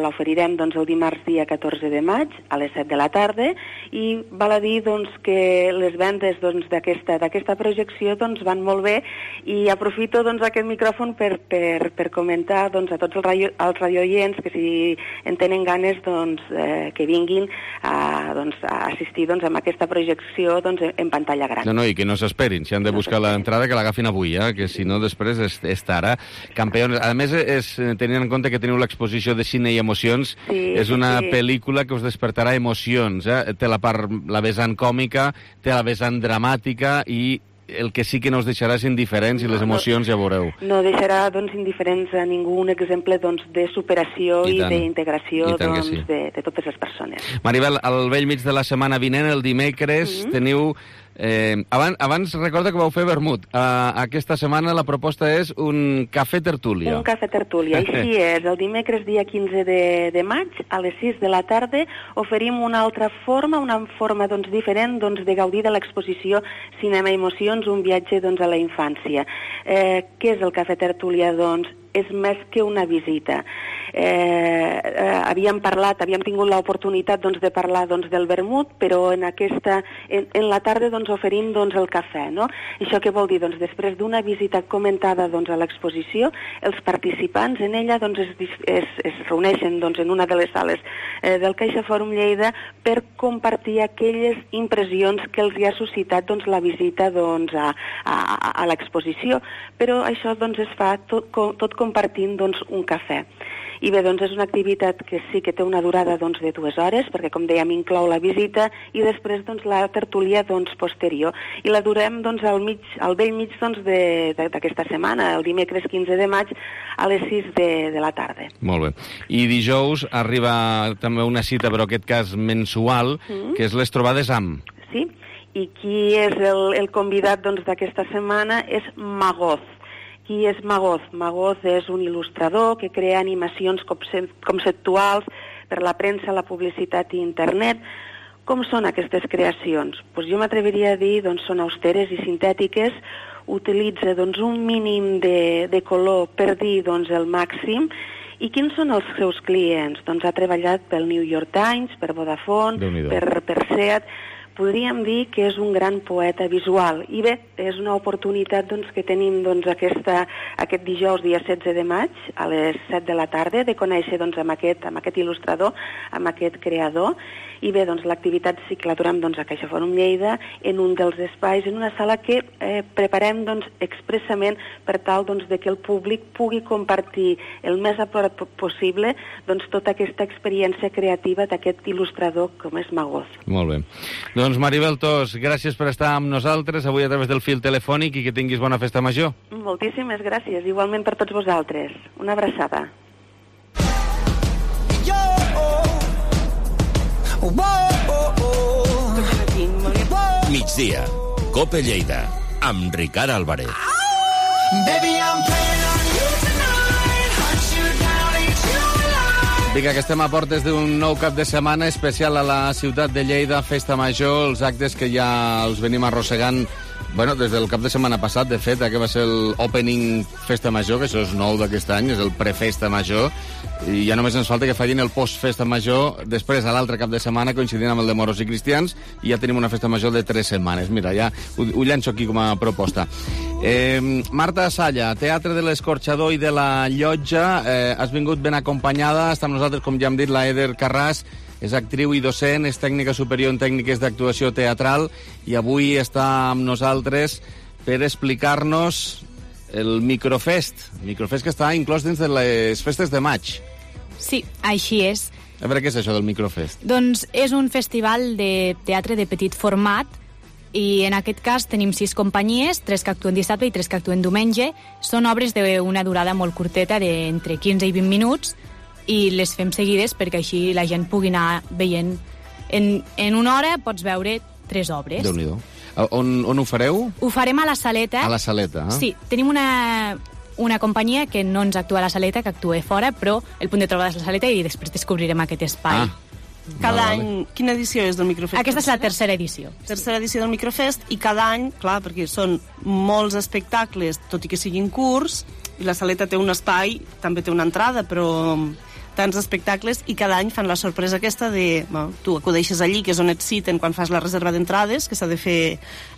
l'oferirem doncs, el dimarts dia 14 de maig a les 7 de la tarda i val a dir doncs, que les vendes doncs, d'aquesta projecció doncs, van molt bé i aprofito doncs, aquest micròfon per comentar doncs, a tots els radioients que si en tenen ganes doncs, que vinguin a assistir doncs, a aquesta projecció doncs, en pantalla gran. No, i que no s'esperin, si han de buscar l'entrada que l'agafin avui, que si no després és tard. Campeones. A més, tenint en compte que teniu l'exposició de cine i emocions, és una pel·lícula que us despertarà emocions. Té la vessant còmica, té la vessant dramàtica i el que sí que no us deixarà és indiferents i les emocions ja veureu. No deixarà doncs, indiferents a ningú, un exemple doncs, de superació i d'integració doncs, de totes les persones. Maribel, al vell mig de la setmana vinent, el dimecres, teniu... Abans recorda que vau fer vermut. Aquesta setmana la proposta és un cafè tertúlia. Un cafè tertúlia, així és. El dimecres dia 15 de maig, a les 6 de la tarda, oferim una altra forma, doncs, diferent doncs, de gaudir de l'exposició Cinema i Emocions, un viatge doncs, a la infància. Què és el cafè tertúlia? Doncs és més que una visita. Havíem tingut l'oportunitat doncs, de parlar doncs, del vermut, però en la tarda doncs, oferim doncs, el cafè. No? Això què vol dir? Doncs, després d'una visita comentada doncs, a l'exposició, els participants en ella doncs, es reuneixen doncs, en una de les sales del CaixaForum Lleida per compartir aquelles impressions que els hi ha suscitat doncs, la visita doncs, a l'exposició. Però això doncs, es fa tot compartint doncs, un cafè. I bé, doncs és una activitat que sí que té una durada doncs, de 2 hores, perquè com dèiem inclou la visita i després doncs, la tertúlia doncs, posterior. I la durem doncs, al vell mig doncs, d'aquesta setmana, el dimecres 15 de maig a les 6 de la tarda. Molt bé. I dijous arriba també una cita, però en aquest cas mensual, que és les trobades amb. Sí, i qui és el convidat doncs, d'aquesta setmana és Magoz. Qui és Magoz? Magoz és un il·lustrador que crea animacions conceptuals per la premsa, la publicitat i internet. Com són aquestes creacions? Pues jo m'atreviria a dir doncs, són austeres i sintètiques, utilitza doncs, un mínim de color per dir doncs, el màxim. I quins són els seus clients? Doncs ha treballat pel New York Times, per Vodafone, per SEAT. Podríem dir que és un gran poeta visual. I bé, és una oportunitat doncs, que tenim doncs, aquest dijous, dia 16 de maig, a les 7 de la tarda, de conèixer doncs, amb aquest il·lustrador, amb aquest creador. I bé, doncs, l'activitat sí que la durem doncs, a CaixaForum Lleida, en un dels espais, en una sala que preparem doncs, expressament per tal doncs, de que el públic pugui compartir el més a prop possible doncs, tota aquesta experiència creativa d'aquest il·lustrador com és Magoz. Molt bé. Doncs Maribel Tos, gràcies per estar amb nosaltres avui a través del fil telefònic i que tinguis bona festa major. Moltíssimes gràcies, igualment per tots vosaltres. Una abraçada. Migdia, COPE Lleida, amb Ricard Álvarez. Vinga, que estem a portes d'un nou cap de setmana especial a la ciutat de Lleida, Festa Major, els actes que ja els venim arrossegant des del cap de setmana passat, de fet, que va ser l'opening Festa Major, que això és nou d'aquest any, és el prefesta major, i ja només ens falta que facin el post-Festa Major després, a l'altre cap de setmana, coincidint amb el de moros i cristians, i ja tenim una Festa Major de 3 setmanes. Mira, ja ho llanço aquí com a proposta. Marta Salla, Teatre de l'Escorxador i de la Llotja, has vingut ben acompanyada, està amb nosaltres, com ja hem dit, la Eder Carràs, és actriu i docent, és tècnica superior en tècniques d'actuació teatral i avui està amb nosaltres per explicar-nos el Microfest que està inclòs dins de les festes de maig. Sí, així és. A veure què és això del Microfest. Doncs és un festival de teatre de petit format i en aquest cas tenim 6 companyies, 3 que actuen dissabte i 3 que actuen diumenge. Són obres d'una durada molt curteta, d'entre 15 i 20 minuts, i les fem seguides perquè així la gent pugui anar veient. En una hora pots veure 3 obres. Déu-n'hi-do. On ho fareu? Ho farem a la Saleta. A la Saleta, Sí, tenim una companyia que no ens actua a la Saleta, que actua fora, però el punt de trobada és la Saleta i després descobrirem aquest espai. Cada any, quina edició és del Microfest? Aquesta és la tercera edició. Tercera edició del Microfest, i cada any, clar, perquè són molts espectacles, tot i que siguin curts, i la Saleta té un espai, també té una entrada, però tants espectacles, i cada any fan la sorpresa aquesta de... Bueno, tu acudeixes allí, que és on et citen quan fas la reserva d'entrades, que s'ha de fer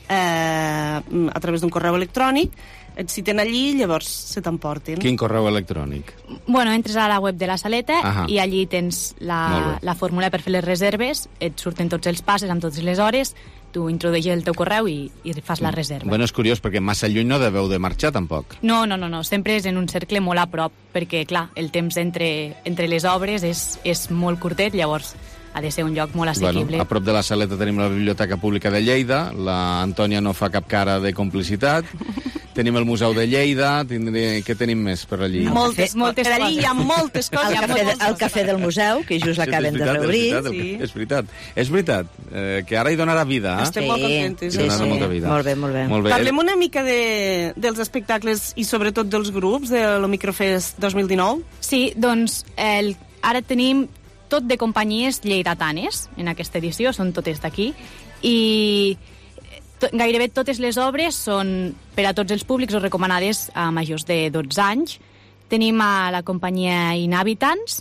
a través d'un correu electrònic, et citen allí i llavors se t'emporten. Quin correu electrònic? Bueno, entres a la web de la saleta i allí tens la fórmula per fer les reserves, et surten tots els passes amb totes les hores, tu introdueixes el teu correu i fas la reserva. Bueno, és curiós, perquè massa lluny no deveu de marxar, tampoc. No, sempre és en un cercle molt a prop, perquè, clar, el temps entre les obres és molt curtet, llavors ha de ser un lloc molt assequible. Bueno, a prop de la Saleta tenim la Biblioteca Pública de Lleida, la Antònia no fa cap cara de complicitat, tenim el Museu de Lleida, què tenim més per allí? Moltes per allí hi ha moltes coses. El cafè del museu, que just l'acaben de reobrir. És veritat, que ara hi donarà vida. Estem molt contentes. Donarà molta vida. Molt bé. Parlem una mica dels espectacles i sobretot dels grups de l'Omicrofest 2019. Sí, doncs ara tenim tot de companyies lleidatanes en aquesta edició, són totes d'aquí, i gairebé totes les obres són per a tots els públics o recomanades a majors de 12 anys. Tenim a la companyia Inhabitants,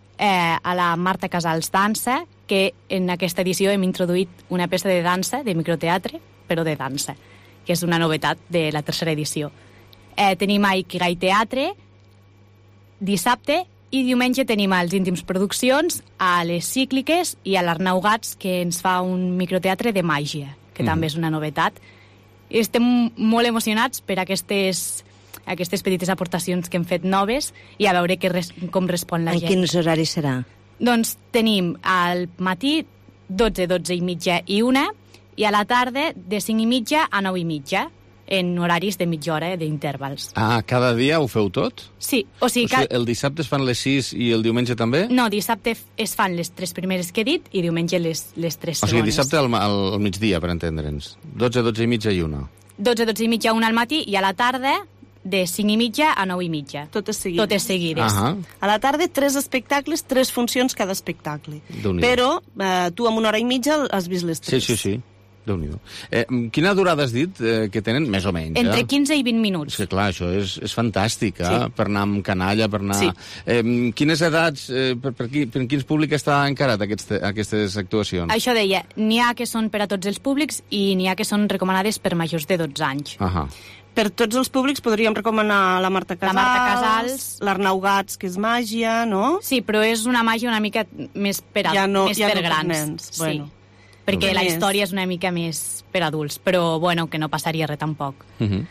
a la Marta Casals Dansa, que en aquesta edició hem introduït una peça de dansa, de microteatre, però de dansa, que és una novetat de la tercera edició. Tenim a Ikigai Teatre, dissabte, i diumenge tenim als Íntims Produccions, a les Cícliques i a l'Arnau Gats, que ens fa un microteatre de màgia, que també és una novetat. Estem molt emocionats per aquestes petites aportacions que hem fet noves i a veure com respon la gent. En quins horaris serà? Doncs tenim al matí 12, 12 i mitja i 1, i a la tarda de 5 i mitja a 9 i mitja, en horaris de mitja hora d'intervals. Ah, cada dia ho feu tot? Sí, o sigui el dissabte es fan les 6 i el diumenge també? No, dissabte es fan les 3 primeres que he dit i diumenge les 3 segones. O sigui, dissabte al migdia, per entendre'ns. 12, 12 i mitja i 1. 12, 12 i mitja, 1 al matí, i a la tarda de 5 i mitja a 9 i mitja. Totes seguides. A la tarda, 3 espectacles, 3 funcions cada espectacle. Però tu amb 1 hora i mitja has vist les 3. Sí. Déu-n'hi-do. Quina durada has dit que tenen, més o menys? Entre 15 i 20 minuts. És que, clar, això és fantàstic, per anar amb canalla, per anar... Sí. Quines edats, per quins públics està encarat aquestes actuacions? Això deia, n'hi ha que són per a tots els públics i n'hi ha que són recomanades per majors de 12 anys. Per tots els públics podríem recomanar la Marta Casals, l'Arnau Gats, que és màgia, no? Sí, però és una màgia una mica més per grans. Nens. Bueno. Perquè la història és una mica més per adults, però bueno, que no passaria res tampoc.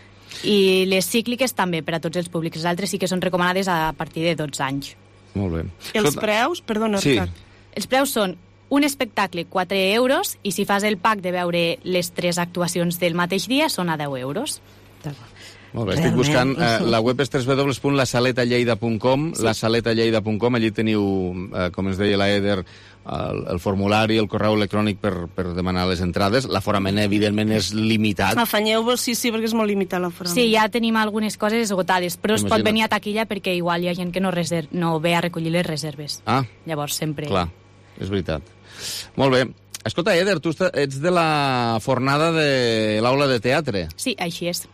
I les cícliques també, per a tots els públics. Les altres sí que són recomanades a partir de 12 anys. Molt bé. Els preus? Perdona, Ricard. Els preus són un espectacle, 4 euros, i si fas el pack de veure les 3 actuacions del mateix dia, són a 10 euros. Molt bé, estic buscant, la web és www.lasaletallleida.com, lasaletallleida.com, allí teniu, com ens deia la Eder, el formulari, el correu electrònic per demanar les entrades. L'aforament, evidentment, és limitat. Afanyeu-vos, sí, perquè és molt limitat l'aforament. Sí, ja tenim algunes coses esgotades, però es pot venir a taquilla perquè igual hi ha gent que no ve a recollir les reserves. Llavors, sempre... Clar, és veritat. Molt bé. Escolta, Eder, tu ets de la fornada de l'aula de teatre. Sí, així és.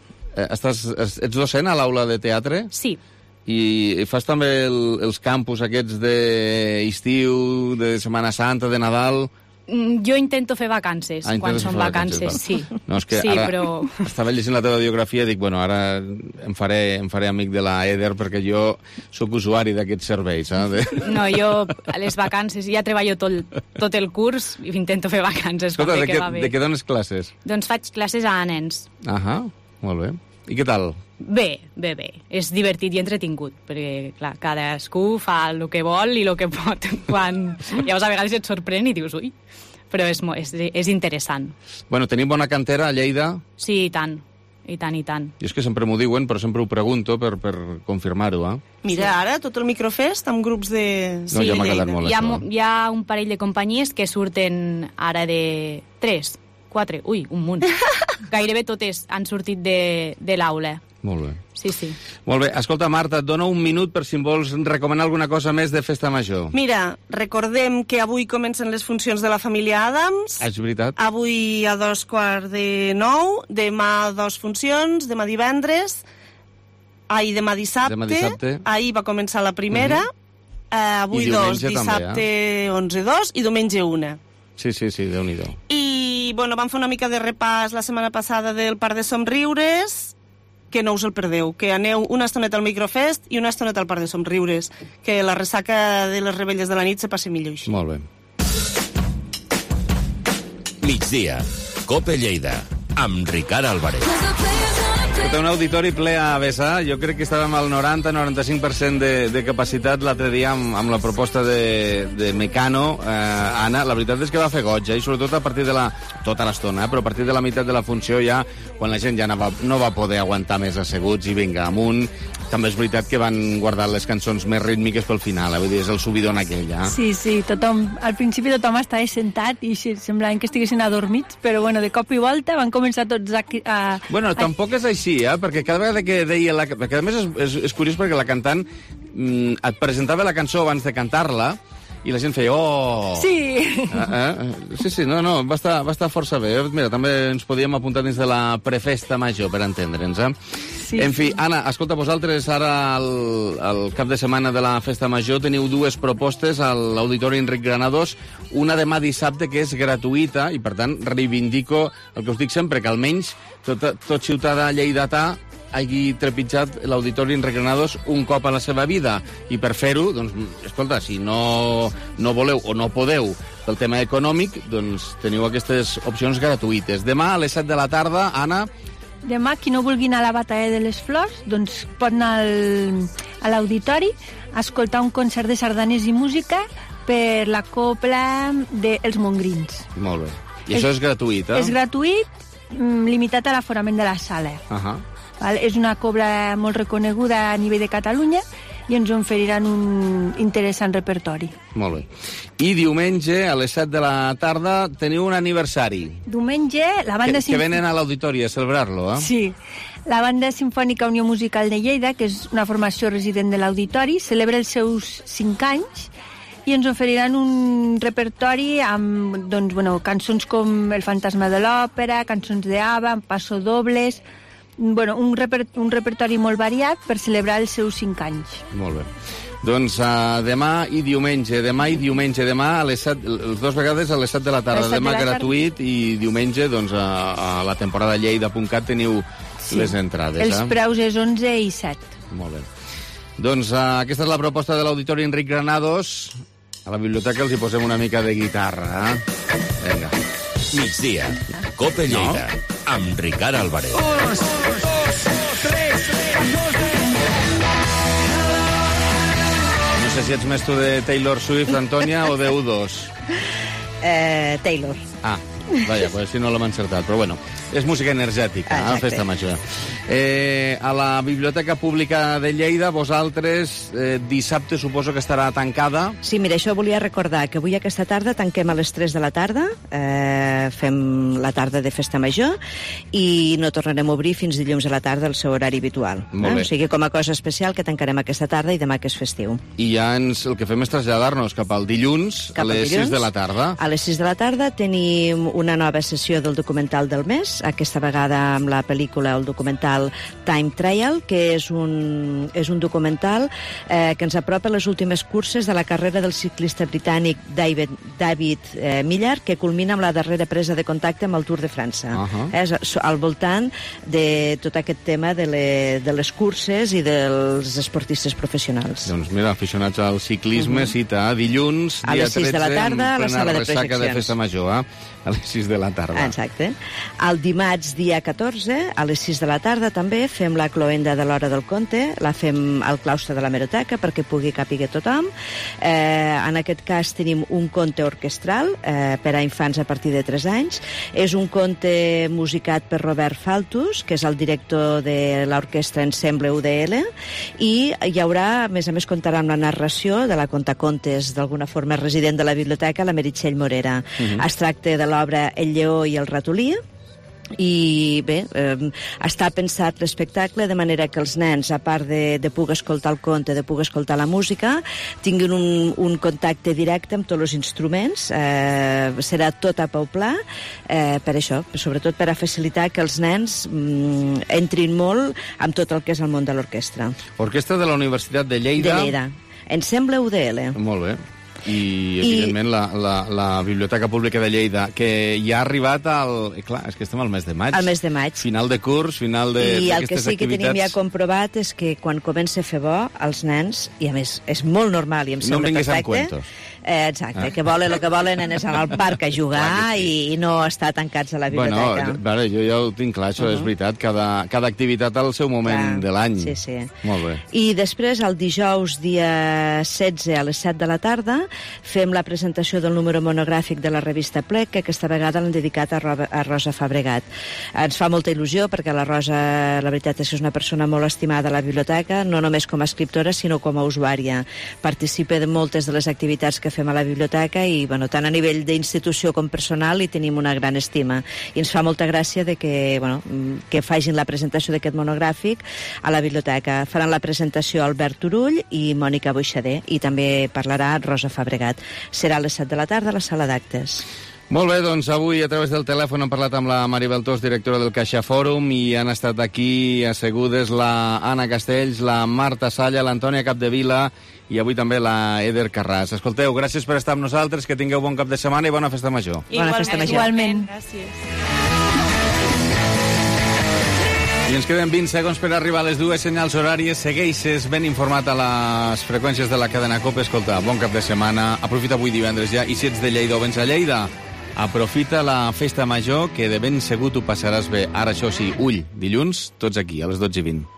Ets docent a l'aula de teatre? Sí. I fas també els campus aquests d'estiu, de Setmana Santa, de Nadal? Jo intento fer vacances, quan són vacances, sí. No, és que ara estava llegint la teva biografia i dic, bueno, ara em faré amic de la Eder perquè jo sóc usuari d'aquests serveis. No, jo a les vacances ja treballo tot el curs i intento fer vacances. Escolta, de què dones classes? Doncs faig classes a nens. Molt bé. I què tal? Bé. És divertit i entretingut, perquè, clar, cadascú fa el que vol i el que pot. Llavors, a vegades et sorprèn i dius, ui, però és interessant. Bueno, tenim bona cantera a Lleida? Sí, i tant. I tant. I és que sempre m'ho diuen, però sempre ho pregunto per confirmar-ho, Mira, ara tot el Microfest amb grups de... No, ja m'ha quedat molt això. Hi ha un parell de companyies que surten ara de 3, 4, un munt. Gairebé totes han sortit de l'aula. Molt bé. Sí. Molt bé. Escolta, Marta, et dono un minut per si em vols recomanar alguna cosa més de Festa Major. Mira, recordem que avui comencen les funcions de la família Adams. És veritat. Avui a 8:45, demà 2 funcions, demà divendres, demà dissabte. Ahir va començar la primera. Avui 2, dissabte 11-2 i diumenge 1. Sí, Déu-n'hi-do. I, bueno, vam fer una mica de repàs la setmana passada del Parc de Somriures, que no us el perdeu, que aneu una estoneta al Microfest i una estoneta al Parc de Somriures, que la ressaca de les rebelles de la nit se passi millor així. Molt bé. Migdia, COPE Lleida, amb Ricard Álvarez. Tot un auditori ple a vessar. Jo crec que estàvem al 90-95% de capacitat l'altre dia amb la proposta de Mecano. Anna, la veritat és que va fer goig, i sobretot a partir de tota l'estona, però a partir de la meitat de la funció ja, quan la gent ja no va poder aguantar més asseguts i vinga, amunt. També és veritat que van guardar les cançons més rítmiques pel final, vull dir, és el subidon aquell, ja. Sí, tothom, al principi tothom estava sentat i semblaven que estiguessin adormits, però bueno, de cop i volta van començar tots a... Bueno, tampoc és així, perquè cada vegada que deia... Perquè a més és curiós perquè la cantant et presentava la cançó abans de cantar-la i la gent feia, oh... Sí! Sí, no, va estar força bé. Mira, també ens podíem apuntar dins de la prefesta major, per entendre'ns, Sí. En fi, Anna, escolta, vosaltres ara al cap de setmana de la festa major teniu dues propostes a l'Auditori Enric Granados, una demà dissabte que és gratuïta i, per tant, reivindico el que us dic sempre, que almenys tot ciutadà lleidatà hagi trepitjat l'Auditori Enric Granados un cop a la seva vida. I per fer-ho, doncs, escolta, si no voleu o no podeu pel tema econòmic, doncs teniu aquestes opcions gratuïtes. Demà a les 7 de la tarda, Anna... Demà, qui no vulgui anar a la Batalla de les Flors, doncs pot anar a l'auditori a escoltar un concert de sardanes i música per la cobla dels Montgrins. Molt bé. I això és gratuït, És gratuït, limitat a l'aforament de la sala. És una cobla molt reconeguda a nivell de Catalunya i ens oferiran un interessant repertori. Molt bé. I diumenge, a les 7 de la tarda, teniu un aniversari. Diumenge, la banda... Que venen a l'auditori a celebrar-lo, Sí. La Banda Simfònica Unió Musical de Lleida, que és una formació resident de l'auditori, celebra els seus 5 anys i ens oferiran un repertori amb cançons com El fantasma de l'òpera, cançons d'Ava, Pasodobles... un repertori molt variat per celebrar els seus 5 anys. Molt bé. Doncs demà i diumenge, a les 7, les dues vegades a les 7 de la tarda, demà gratuït, i diumenge, doncs, a la temporada lleida.cat teniu les entrades. Els preus és 11 i 7. Molt bé. Doncs aquesta és la proposta de l'Auditori Enric Granados. A la biblioteca els hi posem una mica de guitarra. Vinga. Migdia, COPE Lleida, amb Ricard Álvarez. No sé si ets més tu de Taylor Swift, Antònia, o de U2. Taylor. Vaja, pues si no l'hem encertat, però bueno, és música energètica, festa major. A la Biblioteca Pública de Lleida, vosaltres, dissabte suposo que estarà tancada. Sí, mira, això volia recordar, que avui aquesta tarda tanquem a les 3 de la tarda, fem la tarda de festa major, i no tornarem a obrir fins dilluns a la tarda al seu horari habitual. O sigui, com a cosa especial, que tancarem aquesta tarda i demà que és festiu. I ja el que fem és traslladar-nos cap al dilluns, a les 6 de la tarda. A les 6 de la tarda tenim una nova sessió del documental del mes, aquesta vegada amb la pel·lícula, el documental Time Trial, que és un documental que ens apropa a les últimes curses de la carrera del ciclista britànic David Millar, que culmina amb la darrera presa de contacte amb el Tour de França. És al voltant de tot aquest tema de les curses i dels esportistes professionals. Doncs mira, aficionats al ciclisme, cita dilluns, dia 13, a les 6 de la tarda, a la sala de projeccions. De festa major, a les 6 de la tarda. Exacte. El dimarts, dia 14, a les 6 de la tarda també fem la cloenda de l'Hora del Conte, la fem al claustre de l'hemeroteca perquè pugui càpiga tothom. En aquest cas tenim un conte orquestral per a infants a partir de 3 anys. És un conte musicat per Robert Faltus, que és el director de l'orquestra Ensemble UDL, i hi haurà, a més comptarà amb la narració de la contacontes, d'alguna forma resident de la biblioteca, la Meritxell Morera. Es tracta de l'obra El lleó i el ratolí, i bé, està pensat l'espectacle de manera que els nens, a part de poder escoltar el conte, de poder escoltar la música, tinguin un contacte directe amb tots els instruments. Serà tot a peu pla, per això, sobretot per a facilitar que els nens entrin molt amb tot el que és el món de l'orquestra. Orquestra de la Universitat de Lleida. De Lleida. Ens sembla UDL. Molt bé. I evidentment, la Biblioteca Pública de Lleida, que ja ha arribat al... Clar, és que estem al mes de maig. Al mes de maig. Final de curs, final d'aquestes activitats. I el que sí que tenim ja comprovat és que quan comença a fer bo, els nens, i a més és molt normal i em sembla perfecte... No em vinguis amb cuentos. Exacte, que volen el que volen és anar al parc a jugar i no estar tancats a la biblioteca. Bueno, jo ja ho tinc clar, això és veritat. Cada activitat al seu moment de l'any. Sí, sí. Molt bé. I després, el dijous, dia 16, a les 7 de la tarda, fem la presentació del número monogràfic de la revista Plec, que aquesta vegada l'hem dedicat a Rosa Fabregat. Ens fa molta il·lusió, perquè la Rosa, la veritat és que és una persona molt estimada a la biblioteca, no només com a escriptora, sinó com a usuària. Participa de moltes de les activitats que fem a la biblioteca i, bueno, tant a nivell d'institució com personal hi tenim una gran estima. I ens fa molta gràcia de que facin la presentació d'aquest monogràfic a la biblioteca. Faran la presentació Albert Turull i Mònica Boixader, i també parlarà Rosa Fabregat. Serà a les 7 de la tarda a la sala d'actes. Molt bé, doncs avui a través del telèfon hem parlat amb la Maribel Tos, directora del Caixa Fòrum, i han estat aquí assegudes la Anna Castells, la Marta Salla, l'Antònia Capdevila i avui també la Eder Carràs. Escolteu, gràcies per estar amb nosaltres, que tingueu bon cap de setmana i bona festa major. Bona festa major. Igualment. Gràcies. I ens queden 20 segons per arribar a les dues senyals horàries. Segueixes ben informat a les freqüències de la cadena COPE. Escolta, bon cap de setmana. Aprofita avui divendres ja. I si ets de Lleida o vens a Lleida, aprofita la festa major, que de ben segur t'ho passaràs bé. Ara, això sí, ull, dilluns, tots aquí, a les 12:20.